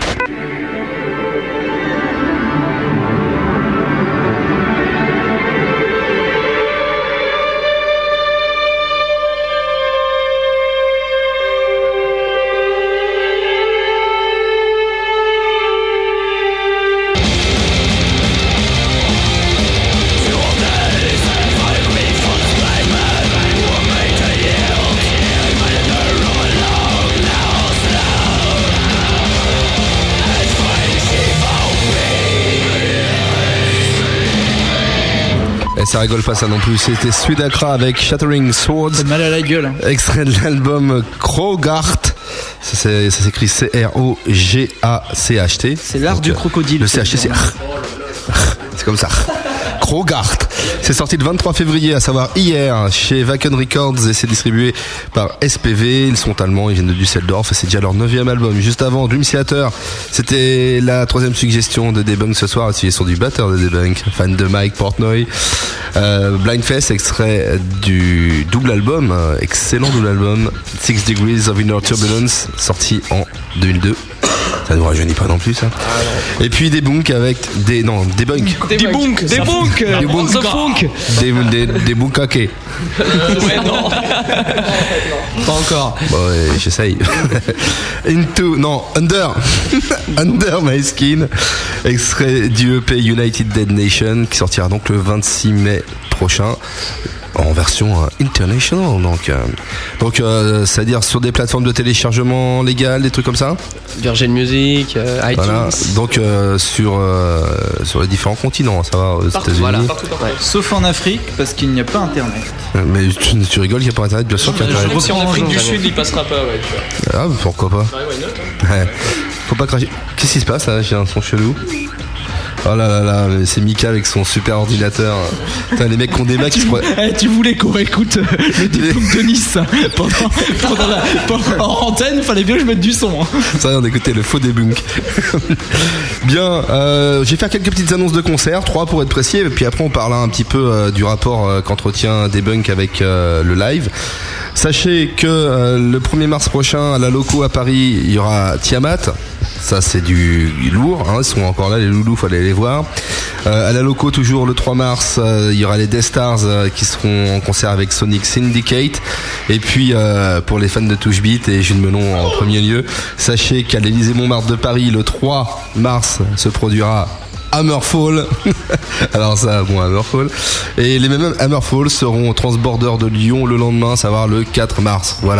Ça rigole pas ça non plus, c'était Sudakra avec Shattering Swords. C'est mal à la gueule. Extrait de l'album Krogart. Ça s'écrit C-R-O-G-A-C-H-T. C'est l'art du crocodile. Le CHT c'est comme ça. Krogart. C'est sorti le 23 février, à savoir hier, chez Wacken Records et c'est distribué par SPV. Ils sont allemands, ils viennent de Düsseldorf et c'est déjà leur 9e album. Juste avant, Dream Theater, c'était la 3e suggestion de Debunk ce soir. Ils sont du batteur de Debunk, fan de Mike Portnoy. Blindfest, extrait du double album, excellent double album, 6 Degrees of Inner Turbulence, sorti en 2002. Ça ne nous rajeunit pas non plus ça. Et puis des bunks avec des bunks. Des bunks. Des bunkake. Ouais non. Pas encore. Bon ouais, j'essaye. Under My Skin, extrait du EP United Dead Nation qui sortira donc le 26 mai prochain. En version international, donc c'est-à-dire sur des plateformes de téléchargement légales, des trucs comme ça. Virgin Music, iTunes. Voilà. Donc sur les différents continents, ça va aux États-Unis. Voilà. Ouais. Sauf en Afrique parce qu'il n'y a pas internet. Mais tu rigoles, il n'y a pas internet, bien sûr qu'il y a internet. Si en Afrique du Sud, il passera pas, ouais. Tu vois. Ah, pourquoi pas. Ouais. Faut pas cracher. Qu'est-ce qui se passe là? J'ai un son chelou. Oh là là là, c'est Mika avec son super ordinateur. Putain, les mecs qui ont des Macs qui se croient. Tu voulais qu'on écoute le Debunk de Nice pendant en antenne, fallait bien que je mette du son. Ça, on écoutait le faux Debunk. Bien, je vais faire quelques petites annonces de concerts, 3 pour être précis, et puis après on parlera un petit peu du rapport qu'entretient Debunk avec le live. Sachez que le 1er mars prochain à la Loco à Paris, il y aura Tiamat. Ça c'est du lourd, hein, ils sont encore là les loulous, fallait les voir. À la Loco toujours le 3 mars, il y aura les Death Stars qui seront en concert avec Sonic Syndicate. Et puis pour les fans de Touche Beat et Jules Melon en premier lieu, sachez qu'à l'Élysée Montmartre de Paris le 3 mars se produira Hammerfall. Alors ça, bon, Hammerfall. Et les mêmes Hammerfall seront au Transborder de Lyon le lendemain, à savoir le 4 mars. Voilà.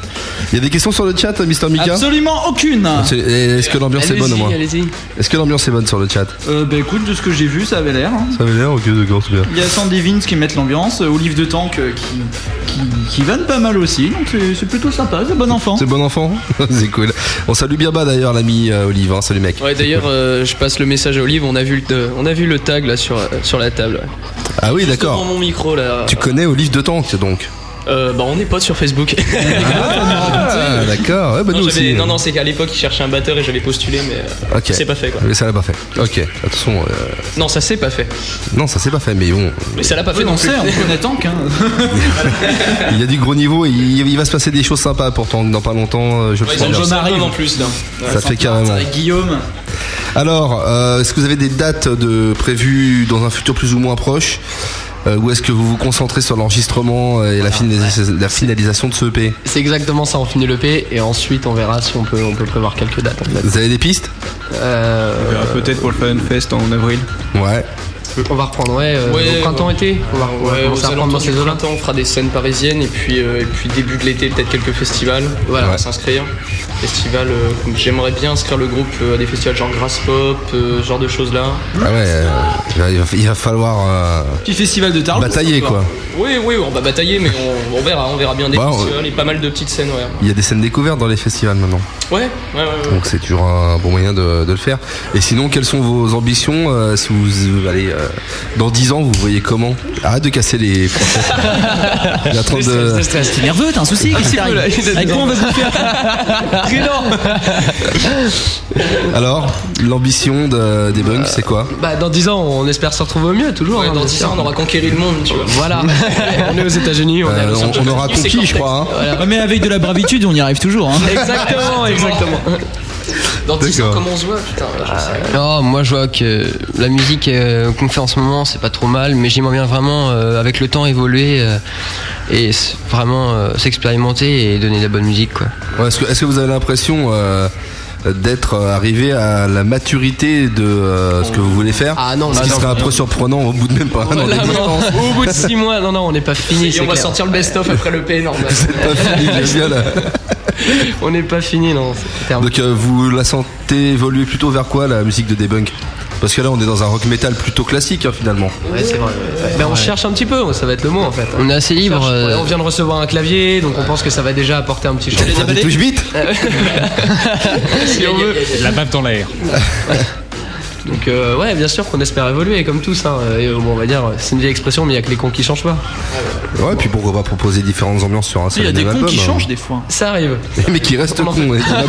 Il y a des questions sur le chat, Mister Mika? Absolument aucune. Est-ce que l'ambiance est bonne au moins? Allez-y. Est-ce que l'ambiance est bonne sur le chat? Bah écoute, de ce que j'ai vu, ça avait l'air. Hein. Ça avait l'air, ok, d'accord, c'est bien. Il y a Sandy Vince qui mettent l'ambiance, Olive de Tank qui vanne pas mal aussi, donc c'est plutôt sympa, c'est bon enfant. C'est bon enfant. C'est cool. On salue bien bas d'ailleurs l'ami Olive, hein. Salut mec. Ouais, d'ailleurs, je passe le message à Olive, on a vu le tag là sur la table. Ouais. Ah oui, d'accord. Devant mon micro là. Tu connais Olive de Tank donc? Bah on est potes sur Facebook. Ah d'accord, ouais, bah nous aussi. Non, c'est qu'à l'époque il cherchait un batteur et j'avais postulé, mais c'est pas fait quoi. Mais ça l'a pas fait. Ok, attention. Non, ça s'est pas fait. Non, ça s'est pas fait, mais bon. Mais ça l'a pas fait non plus. On connaît Tank. Hein. Il y a du gros niveau et il va se passer des choses sympas pour Tank dans pas longtemps. Je le sens bien. J'en arrive en plus là. Ça fait carrément. Avec Guillaume. Alors, est-ce que vous avez des dates prévues dans un futur plus ou moins proche? Ou est-ce que vous vous concentrez sur l'enregistrement et la finalisation de ce EP? C'est exactement ça, on finit l'EP et ensuite on verra si on peut prévoir quelques dates en fait. Vous avez des pistes? Peut-être pour le Fun Fest en avril. Ouais. On va reprendre, au printemps-été. On va commencer à reprendre dans ces eaux-là. On fera des scènes parisiennes et puis début de l'été, peut-être quelques festivals. Voilà, on va s'inscrire. Festival, j'aimerais bien inscrire le groupe à des festivals genre Grass Pop, ce genre de choses-là. Ah ouais, il va falloir. Petit festival de Tarbes. Batailler quoi. Oui, on va batailler, mais on verra bien des festivals et pas mal de petites scènes. Ouais. Il y a des scènes découvertes dans les festivals maintenant. Ouais. Donc c'est toujours un bon moyen de le faire. Et sinon, quelles sont vos ambitions si vous allez dans 10 ans, vous voyez comment? Arrête de casser les Français. Il est en train de. T'es nerveux, t'as un souci? Qu'est-ce qui t'arrive? Avec quoi on va bouffer? Alors, l'ambition des Bunks, c'est quoi? Bah, dans 10 ans, on espère se retrouver au mieux, toujours. Dans 10 ans, on aura conquéri le monde, tu vois. Voilà. On est aux États-Unis, on aura conquis, je crois. Hein. Voilà. Mais avec de la bravitude, on y arrive toujours. Hein. Exactement. Dans 10 ans, comment on se voit? Putain, non, moi je vois que la musique qu'on fait en ce moment, c'est pas trop mal, mais j'aimerais bien vraiment, avec le temps, évoluer et vraiment s'expérimenter et donner de la bonne musique, quoi. Ouais, est-ce que vous avez l'impression d'être arrivé à la maturité de ce que vous voulez faire? Ah non, ce qui serait un peu surprenant au bout de même pas un an d'existence. Au bout de 6 mois, non, on n'est pas fini. Et on va sortir le best-of après le P, normal. C'est pas fini, j'aime bien là. On n'est pas fini, non. Donc vous la sentez évoluer plutôt vers quoi, la musique de Debunk? Parce que là on est dans un rock metal plutôt classique hein, finalement. Ouais, c'est vrai. Ben, on cherche un petit peu, ça va être le mot en fait. On est assez libre. On vient de recevoir un clavier, donc on pense que ça va déjà apporter un petit changement. Des touches beat. Si on veut. La bave dans l'air. Donc ouais, bien sûr qu'on espère évoluer comme tous. Hein. Et, bon, on va dire, c'est une vieille expression, mais il n'y a que les cons qui changent pas. Ouais, puis pourquoi pas proposer différentes ambiances sur un seul album. Il y a des cons qui changent des fois. Ça arrive. Mais qui restent cons.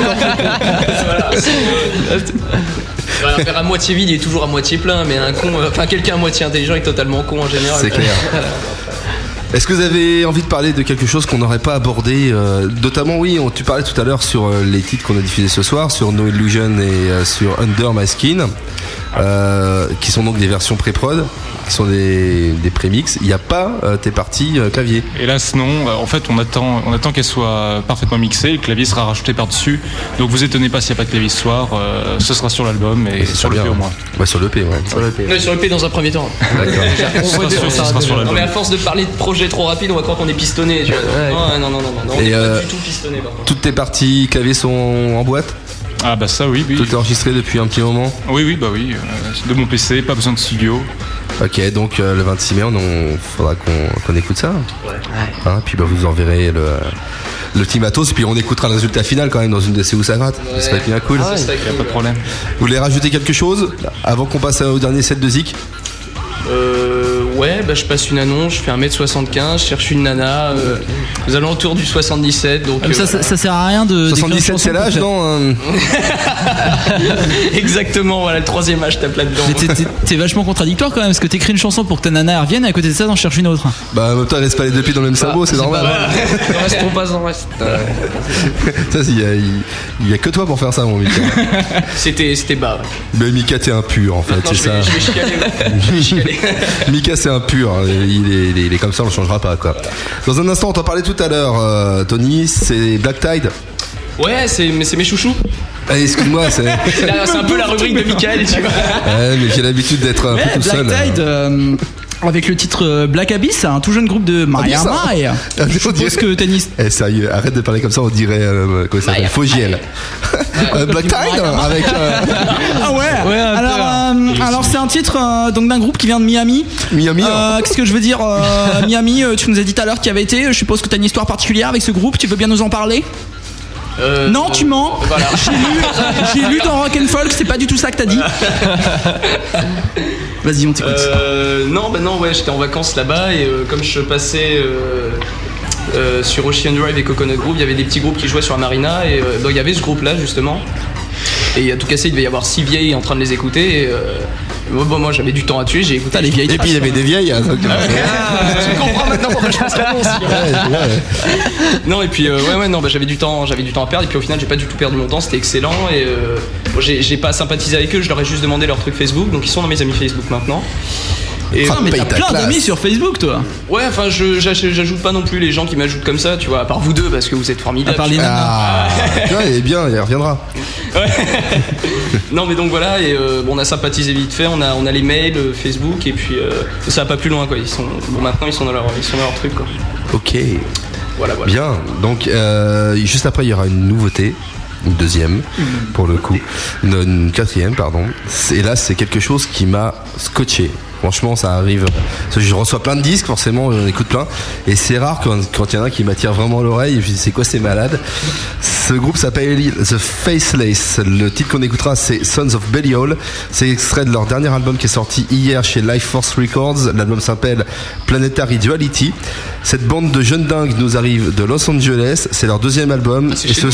Un verre à moitié vide, il est toujours à moitié plein, mais un con, quelqu'un à moitié intelligent est totalement con en général. C'est clair. Est-ce que vous avez envie de parler de quelque chose qu'on n'aurait pas abordé notamment, oui, tu parlais tout à l'heure sur les titres qu'on a diffusés ce soir, sur No Illusion et sur Under My Skin, qui sont donc des versions pré-prod, qui sont des prémix. Il n'y a pas tes parties clavier. Hélas non, en fait on attend qu'elle soit parfaitement mixée, le clavier sera rajouté par-dessus. Donc vous étonnez pas s'il n'y a pas de clavier ce soir, ce sera sur l'album et sur l'EP au moins. Ouais, sur l'EP, ouais. Sur l'EP dans un premier temps. D'accord. Ça sera sur l'album. Mais à force de parler de projets trop rapides, on va croire qu'on est pistonné. Tu vois. Non, on n'est pas du tout pistonné par contre. Toutes tes parties clavier sont en boîte? Ah bah ça oui. Tout est enregistré depuis un petit moment? Oui, de mon PC, pas besoin de studio. Ok, donc le 26 mai, faudra qu'on écoute ça. Ouais. Hein, puis vous enverrez le petit matos, puis on écoutera le résultat final quand même dans une DC où ça gratte. Ouais. Ça va être bien cool. Ah ouais, pas de problème. Vous voulez rajouter quelque chose avant qu'on passe au dernier set de Zik? Ouais, je passe une annonce, je fais 1m75, je cherche une nana aux alentours du 77. Donc, ça sert à rien de. 77 c'est l'âge, non? Exactement, voilà, le 3e âge, tape là-dedans. T'es vachement contradictoire quand même, parce que t'écris une chanson pour que ta nana revienne et à côté de ça t'en cherches une autre. Bah en même temps elle laisse pas les deux pieds dans le même sabot, c'est normal. On reste, on passe, on reste. Ça, il y a que toi pour faire ça, mon Mika. C'était bas. Ouais. Mais Mika t'es impur en fait, c'est ça. Je vais chicaler. Mika c'est impur, il est comme ça, on le changera pas quoi. Dans un instant, on t'en parlait tout à l'heure, Tony, c'est Black Tide. Ouais, c'est mes chouchous. Excuse-moi, c'est un peu la rubrique de Michael, tu vois. Ouais, mais j'ai l'habitude d'être un peu tout seul. Black Tide, avec le titre Black Abyss, un tout jeune groupe de Miami. Je suppose que tennis. Sérieux, arrête de parler comme ça, on dirait comment ça s'appelle, Fogiel. Black Tide avec. Ah ouais. Alors c'est un titre donc d'un groupe qui vient de Miami. Qu'est-ce que je veux dire Miami, tu nous as dit tout à l'heure qu'il y avait été. Je suppose que tu as une histoire particulière avec ce groupe. Tu veux bien nous en parler? Non, tu mens. Voilà. J'ai lu dans Rock and Folk, c'est pas du tout ça que t'as dit. Vas-y, on t'écoute. Non, ouais, j'étais en vacances là-bas et comme je passais sur Ocean Drive et Coconut Grove, il y avait des petits groupes qui jouaient sur la marina et donc il y avait ce groupe-là justement. Et à tout casser, il devait y avoir 6 vieilles en train de les écouter. Et, moi j'avais du temps à tuer, j'ai écouté les vieilles. Et puis il y avait des vieilles. Hein, tu comprends maintenant pourquoi je passe l'annonce. Non, et puis j'avais du temps à perdre. Et puis au final, j'ai pas du tout perdu mon temps, c'était excellent. Et j'ai pas sympathisé avec eux, je leur ai juste demandé leur truc Facebook. Donc ils sont dans mes amis Facebook maintenant. Et mais t'as plein d'amis sur Facebook, toi. Ouais, enfin, j'ajoute pas non plus les gens qui m'ajoutent comme ça, tu vois, à part vous deux, parce que vous êtes formidables. À part les ouais, il est bien, il reviendra. Ouais. Non, mais donc voilà, et on a sympathisé vite fait, on a les mails, Facebook, et puis ça va pas plus loin, quoi. Maintenant, ils sont dans leur truc, quoi. Ok. Voilà. Bien, donc juste après, il y aura une nouveauté. Une deuxième, pour le coup. Une quatrième, pardon. Et là, c'est quelque chose qui m'a scotché. Franchement, ça arrive. Je reçois plein de disques, forcément, j'en écoute plein. Et c'est rare quand il y en a qui m'attire vraiment l'oreille. Et je dis, c'est quoi ces malades? Ce groupe s'appelle The Faceless. Le titre qu'on écoutera, c'est Sons of Belial. C'est extrait de leur dernier album qui est sorti hier chez Life Force Records. L'album s'appelle Planetary Duality. Cette bande de jeunes dingues nous arrive de Los Angeles. C'est leur deuxième album.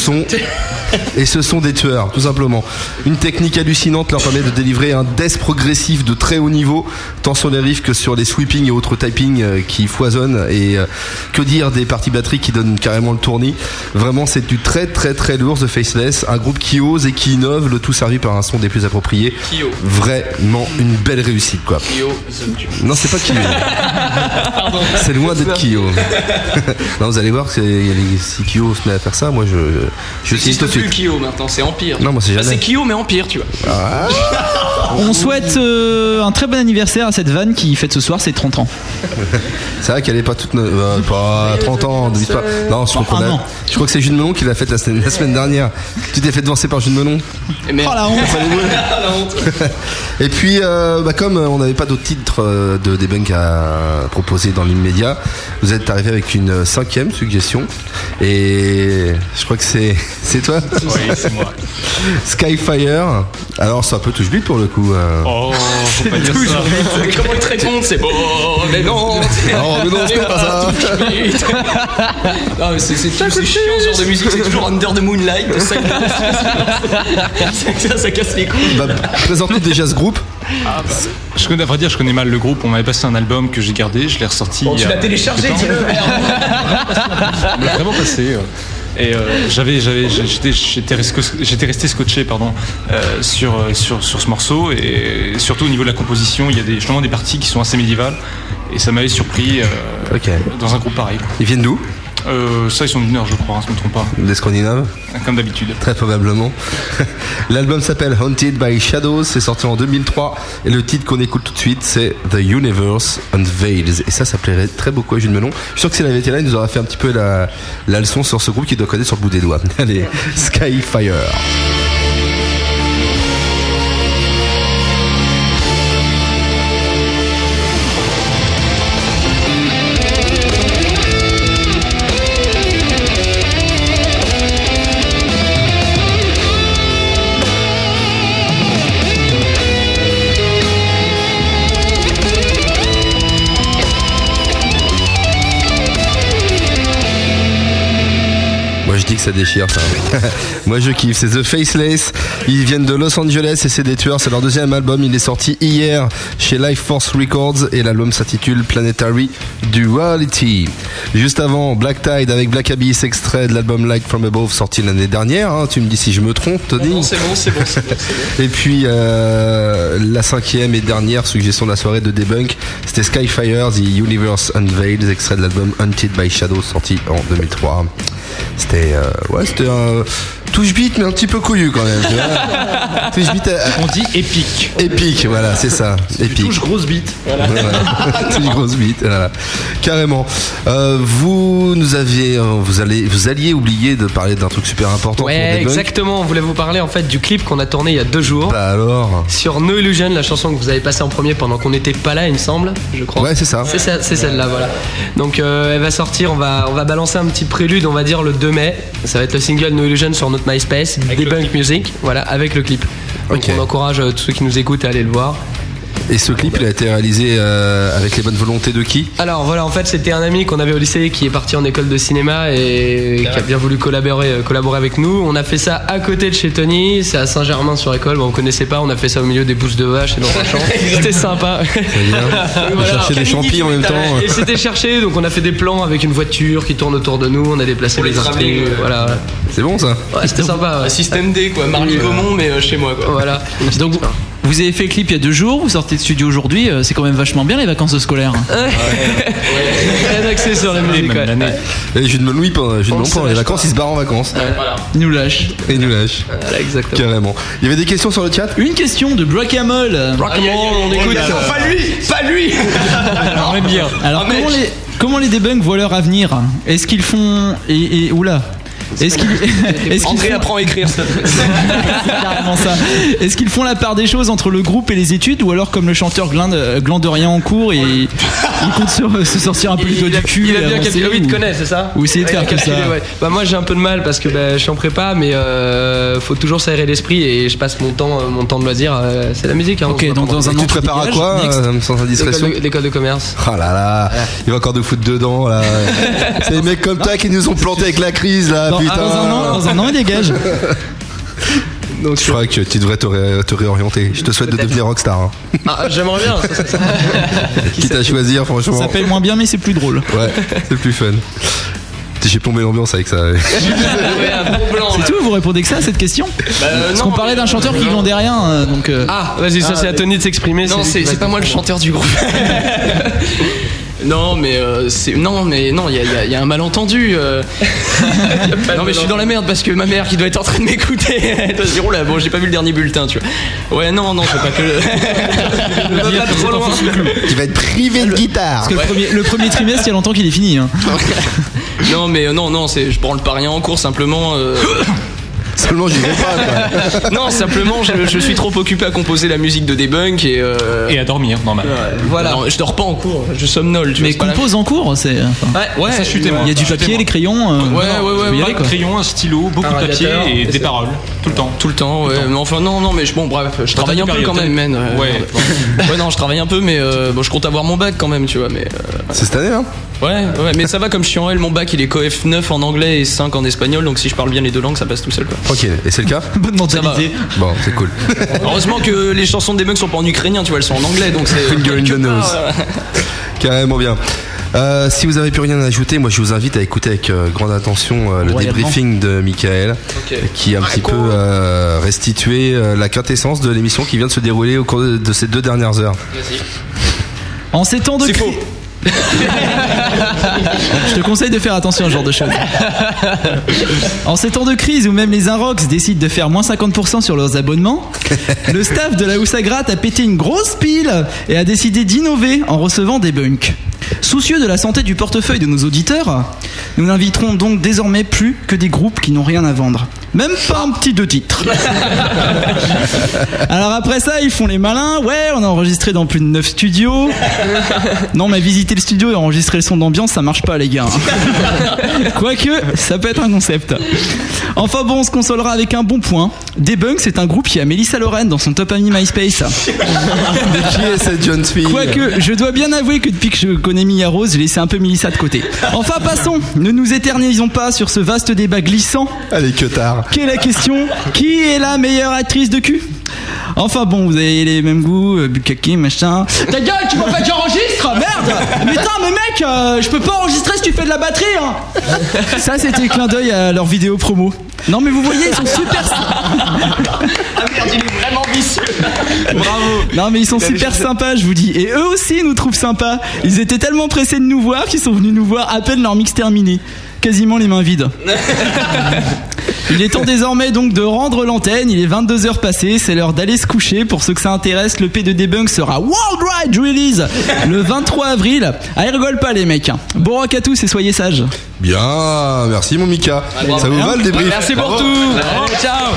Et ce sont des tueurs, tout simplement. Une technique hallucinante leur permet de délivrer un death progressif de très haut niveau, tant sur les riffs que sur les sweepings et autres typings qui foisonnent. Et que dire des parties batteries qui donnent carrément le tournis. Vraiment, c'est du très très très lourd, The Faceless. Un groupe qui ose et qui innove, le tout servi par un son des plus appropriés. Kyo. Vraiment une belle réussite, quoi. Kyo. Non, c'est pas Kyo. Pardon. C'est loin d'être Kyo. Non, vous allez voir que si Kyo se met à faire ça, moi je sais tout de suite. Kyo maintenant, c'est Empire. Non, moi c'est jamais. C'est Kyo mais Empire, tu vois. Ah. On souhaite un très bon anniversaire à cette vanne qui fête ce soir ses 30 ans. C'est vrai qu'elle est pas toute pas 30 ans, ne dis pas. Non, je crois que c'est Jules Melon qui l'a faite la semaine dernière. Tu t'es fait devancer par Jules Melon. Oh la honte. La honte. Et puis comme on n'avait pas d'autres titres de debunk à proposer dans l'immédiat, vous êtes arrivé avec une 5e suggestion et je crois que c'est toi. Oui, c'est moi. Skyfire. Alors c'est un peu touche-bite pour le coup. Oh, faut pas dire ça. Comment il te répond? C'est bon, mais non. Non, mais non, c'est pas ça. Non, mais c'est chiant ce genre de musique, c'est toujours Under the Moonlight. Ça casse les couilles. Présente-nous déjà ce groupe. À vrai dire, je connais mal le groupe. On m'avait passé un album que j'ai gardé, je l'ai ressorti. Bon, tu l'as téléchargé, dis-le. On l'a vraiment passé. Et j'étais resté scotché sur ce morceau, et surtout au niveau de la composition, il y a justement des parties qui sont assez médiévales, et ça m'avait surpris dans un groupe pareil. Ils viennent d'où? Ça, ils sont du Nord, je crois, je me trompe pas. Des Scandinaves? Comme d'habitude. Très probablement. L'album s'appelle Haunted by Shadows, c'est sorti en 2003, et le titre qu'on écoute tout de suite, c'est The Universe Unveils. Et ça plairait très beaucoup à Jules Melon. Je suis sûr que s'il avait été là, il nous aurait fait un petit peu la leçon sur ce groupe qu'il doit connaître sur le bout des doigts. Allez, Skyfire. Je dis que ça déchire ça. Moi je kiffe, c'est The Faceless. Ils viennent de Los Angeles et c'est des tueurs, c'est leur deuxième album, il est sorti hier chez Life Force Records et l'album s'intitule Planetary Duality. Juste avant, Black Tide avec Black Abyss, extrait de l'album Light From Above sorti l'année dernière, hein. Tu me dis si je me trompe, Tony. Non, c'est bon. Et puis la 5e et dernière suggestion de la soirée de Debunk, c'était Skyfire, The Universe Unveils, extrait de l'album Haunted by Shadows sorti en 2003. C'était touche beat mais un petit peu couillu quand même. Tu vois. Touche beat, on dit épique. Épique, voilà, c'est ça. Épique. Touche grosse bite. Voilà. Touche grosse bite, voilà. Carrément. Vous alliez oublier de parler d'un truc super important. Ouais, exactement. On voulait vous parler en fait du clip qu'on a tourné il y a 2 jours. Bah alors. Sur No Illusion, la chanson que vous avez passée en premier pendant qu'on n'était pas là, il me semble, je crois. Ouais, c'est ça. C'est celle-là, voilà. Donc elle va sortir. On va balancer un petit prélude, on va dire le 2 mai. Ça va être le single No Illusion sur notre MySpace, Debunk Music, voilà, avec le clip. Donc on encourage tous ceux qui nous écoutent à aller le voir. Et ce clip, il a été réalisé avec les bonnes volontés de qui ? Alors voilà, en fait, c'était un ami qu'on avait au lycée qui est parti en école de cinéma et qui a bien voulu collaborer avec nous. On a fait ça à côté de chez Tony, c'est à Saint-Germain-sur-École. Bon, on connaissait pas, on a fait ça au milieu des pousses de vache et dans un champ. C'était sympa. On a cherché des champis en même temps. Et c'était cherché, donc on a fait des plans avec une voiture qui tourne autour de nous. On a déplacé les instruments. Voilà. C'est bon ça ? Ouais, c'était sympa. Ouais. Système D, quoi. Marly Gaumont, mais chez moi, quoi. Voilà. Donc, vous avez fait le clip il y a 2 jours, vous sortez de studio aujourd'hui, c'est quand même vachement bien les vacances scolaires. Rien axé sur la musique. Et Jules Meloui, pendant les vacances, il se barre en vacances. Voilà. Il nous lâche. Voilà, exactement. Carrément. Il y avait des questions sur le chat ? Une question de Bracamol. On écoute. Pas lui. On aime bien. Alors comment les debunks voient leur avenir ? Est-ce qu'ils font oula. André apprend à écrire ça. C'est carrément ça. Est-ce qu'ils font la part des choses entre le groupe et les études, ou alors comme le chanteur glande rien en cours et il compte se sortir un peu le doigt du cul? Il a bien calculé, oui, il te connaît, c'est ça? Ou essayer de faire que ça. Ouais. Bah moi j'ai un peu de mal parce que je suis en prépa, mais faut toujours s'aérer l'esprit et je passe mon temps de loisir. C'est la musique. Hein, ok, donc dans un an. Tu te prépares à quoi sans indiscrétion? L'école de commerce. Oh là là, il va encore nous foutre dedans là. C'est les mecs comme toi qui nous ont planté avec la crise là. Putain. Dans un an, il dégage. Donc, je crois que tu devrais te réorienter. Je te souhaite de devenir rockstar. Hein. Ah, j'aimerais bien. Quitte à choisir, franchement. Ça paye moins bien, mais c'est plus drôle. Ouais, c'est plus fun. J'ai plombé l'ambiance avec ça. C'est tout, vous répondez que ça à cette question? Parce qu'on parlait d'un chanteur qui glandait rien. Donc, Ah, vas-y, ça c'est à Tony de s'exprimer. Non, c'est pas moi le chanteur du groupe. Non mais il y a un malentendu. Non mais je suis dans la merde parce que ma mère qui doit être en train de m'écouter, elle doit se dire oh là bon j'ai pas vu le dernier bulletin tu vois. Ouais non c'est pas que pas trop loin. Tu vas être privé de guitare. Parce que le premier trimestre il y a longtemps qu'il est fini. Hein. Non mais non je prends le pas rien en cours simplement. Seulement j'y vais pas quoi. Non simplement je suis trop occupé à composer la musique de Debunk et à dormir normal. Voilà. Non, je dors pas en cours, je somnole. Mais compose en cours, c'est. Ouais. Ça chutait moi. Il y a du papier, les crayons. Ouais. Crayon, un stylo, beaucoup de papier et des paroles tout le temps. Tout le temps. Ouais. Mais enfin non mais bon bref, je travaille un peu quand même, man. Ouais non je travaille un peu mais bon je compte avoir mon bac quand même tu vois mais. C'est cette année hein. Ouais mais ça va comme je suis en L, mon bac il est coef 9 en anglais et 5 en espagnol donc si je parle bien les 2 langues ça passe tout seul quoi. Ok, et c'est le cas? Bonne mentalité. Bon, c'est cool. Heureusement que les chansons des Debunk sont pas en ukrainien, tu vois, elles sont en anglais donc c'est. Finger in the nose. Carrément bien. Si vous n'avez plus rien à ajouter, moi je vous invite à écouter avec grande attention le débriefing de Michael, qui a un petit peu restitué la quintessence de l'émission qui vient de se dérouler au cours de ces 2 dernières heures. Vas-y. En ces temps de C'est faux. Je te conseille de faire attention à ce genre de choses. En ces temps de crise où même les Inrocks décident de faire moins 50% sur leurs abonnements, le staff de la Houssagrate a pété une grosse pile et a décidé d'innover en recevant Debunk. Soucieux de la santé du portefeuille de nos auditeurs, nous n'inviterons donc désormais plus que des groupes qui n'ont rien à vendre. Même pas un petit 2 titres. Alors après ça, ils font les malins. Ouais, on a enregistré dans plus de 9 studios. Non, mais visiter le studio et enregistrer le son d'ambiance, ça marche pas, les gars. Quoique, ça peut être un concept. Enfin bon, on se consolera avec un bon point. Debunk, c'est un groupe qui a Mélissa Lorraine dans son top ami MySpace. Mais qui est cette jeune fille? Quoique, je dois bien avouer que depuis que je connais Mia Rose, j'ai laissé un peu Mélissa de côté. Enfin, passons. Ne nous éternisons pas sur ce vaste débat glissant. Allez, que tard. Quelle est la question? Qui est la meilleure actrice de cul? Enfin bon, vous avez les mêmes goûts, Bukaki, machin. Ta gueule, tu vois pas que j'enregistre? Merde! Putain, mais mec, je peux pas enregistrer si tu fais de la batterie, hein. Ça, c'était clin d'œil à leur vidéo promo. Non, mais vous voyez, ils sont super. Ah merde, il est vraiment vicieux. Bravo. Non, mais ils sont super sympas, je vous dis. Et eux aussi nous trouvent sympas. Ils étaient tellement pressés de nous voir qu'ils sont venus nous voir à peine leur mix terminé. Quasiment les mains vides. Il est temps désormais donc de rendre l'antenne. Il est 22h passées, c'est l'heure d'aller se coucher. Pour ceux que ça intéresse, le P de Debunk sera Worldwide Release le 23 avril. Ah, ils rigolent pas les mecs. Bon rock à tous et soyez sages. Bien, merci mon Mika. Ça vous va le débrief? Merci pour tout. Allez, ciao.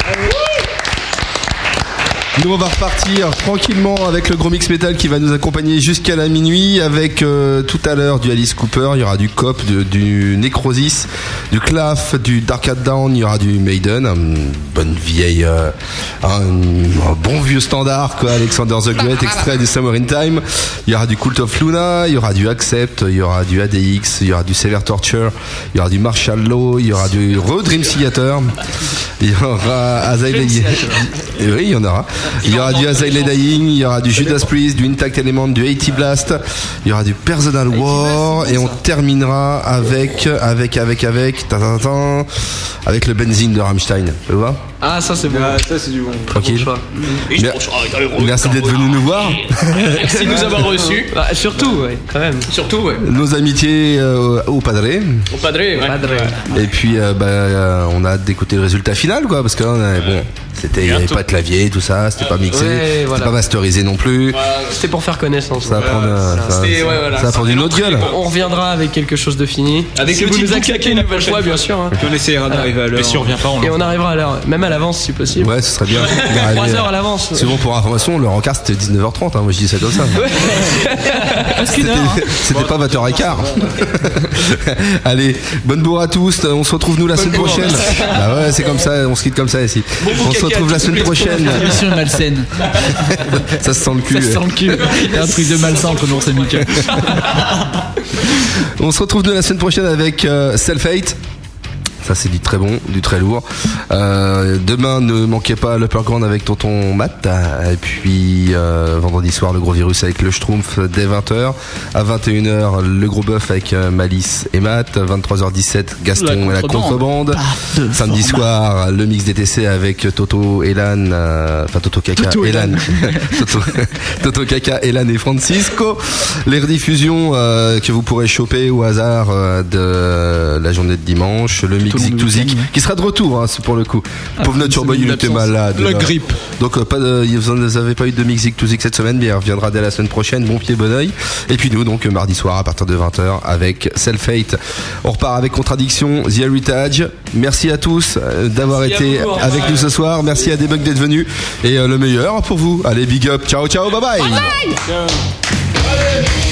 Nous on va repartir tranquillement avec le gros mix metal qui va nous accompagner jusqu'à la minuit avec tout à l'heure du Alice Cooper, il y aura du Cop, du Necrosis, du Claff, du Dark Hat Down, il y aura du Maiden, une bonne vieille, un bon vieux standard quoi, Alexander the Great, extrait du Summer in Time, il y aura du Cult of Luna, il y aura du Accept, il y aura du ADX, il y aura du Severe Torture, il y aura du Marshall Law, il y aura du Dream Theater, il y aura Azalea, oui il y en aura. Il y aura du Azalea Dying, il y aura du Judas Priest, du Intact Element, du 80 Blast, il y aura du Personal War et on terminera avec le Benzine de Rammstein. Tu vois? Ah, ça c'est bon. Ça c'est du bon. Tranquille. Merci d'être venu nous voir. Merci de nous avoir reçus. Surtout, ouais, quand même. Surtout, ouais. Nos amitiés au Padre. Au Padre, ouais. Et puis on a hâte d'écouter le résultat final quoi, parce que là, bon. Il n'y avait pas de clavier, tout ça, c'était pas mixé, ouais, voilà. C'était pas masterisé non plus. C'était pour faire connaissance. Ça va prendre une autre gueule. On reviendra avec quelque chose de fini. Avec si le vous nous petit acceptez une nouvelle fois, bien sûr. Hein. Et puis on essaiera d'arriver à l'heure. Mais si on revient pas, Et on arrivera à l'heure, même à l'avance si possible. Ouais, ce serait bien. 3 heures à l'avance. C'est bon pour information, le rencard c'était 19h30, hein, moi je dis ça comme ça. C'était pas 20h15. Allez, bonne bourre à tous, on se retrouve nous la semaine prochaine. Bah ouais, c'est comme ça, on se quitte comme ça ici. On se retrouve la semaine prochaine. Émission malsaine. Ça se sent le cul. Ça se sent le cul. Il y a un truc de malsain entre nous, c'est Mika. On se retrouve la semaine prochaine avec Self-Hate. Ça c'est du très bon, du très lourd. Demain ne manquez pas l'Upperground avec Tonton Matt. Et puis vendredi soir le gros virus avec le Schtroumpf dès 20h. À 21h le gros bœuf avec Malice et Matt. 23h17 Gaston et la contrebande. Samedi soir le mix DTC avec Toto, Elan, enfin Toto Kaka, Elan, Toto Kaka, Elan et Francisco. Les rediffusions que vous pourrez choper au hasard de la journée de dimanche. Le mix Zik to Zik qui sera de retour hein, pour le coup. Pauvre Nature Boy il était malade. La grippe. Donc vous n'avez pas eu de mix Zik to Zik cette semaine, mais il reviendra dès la semaine prochaine. Bon pied bon oeil. Et puis nous donc mardi soir à partir de 20h avec Self-Hate. On repart avec Contradiction, The Heritage. Merci à tous d'avoir été avec nous ce soir. Merci à Debug d'être venu et le meilleur pour vous. Allez big up. Ciao ciao bye bye. Ciao.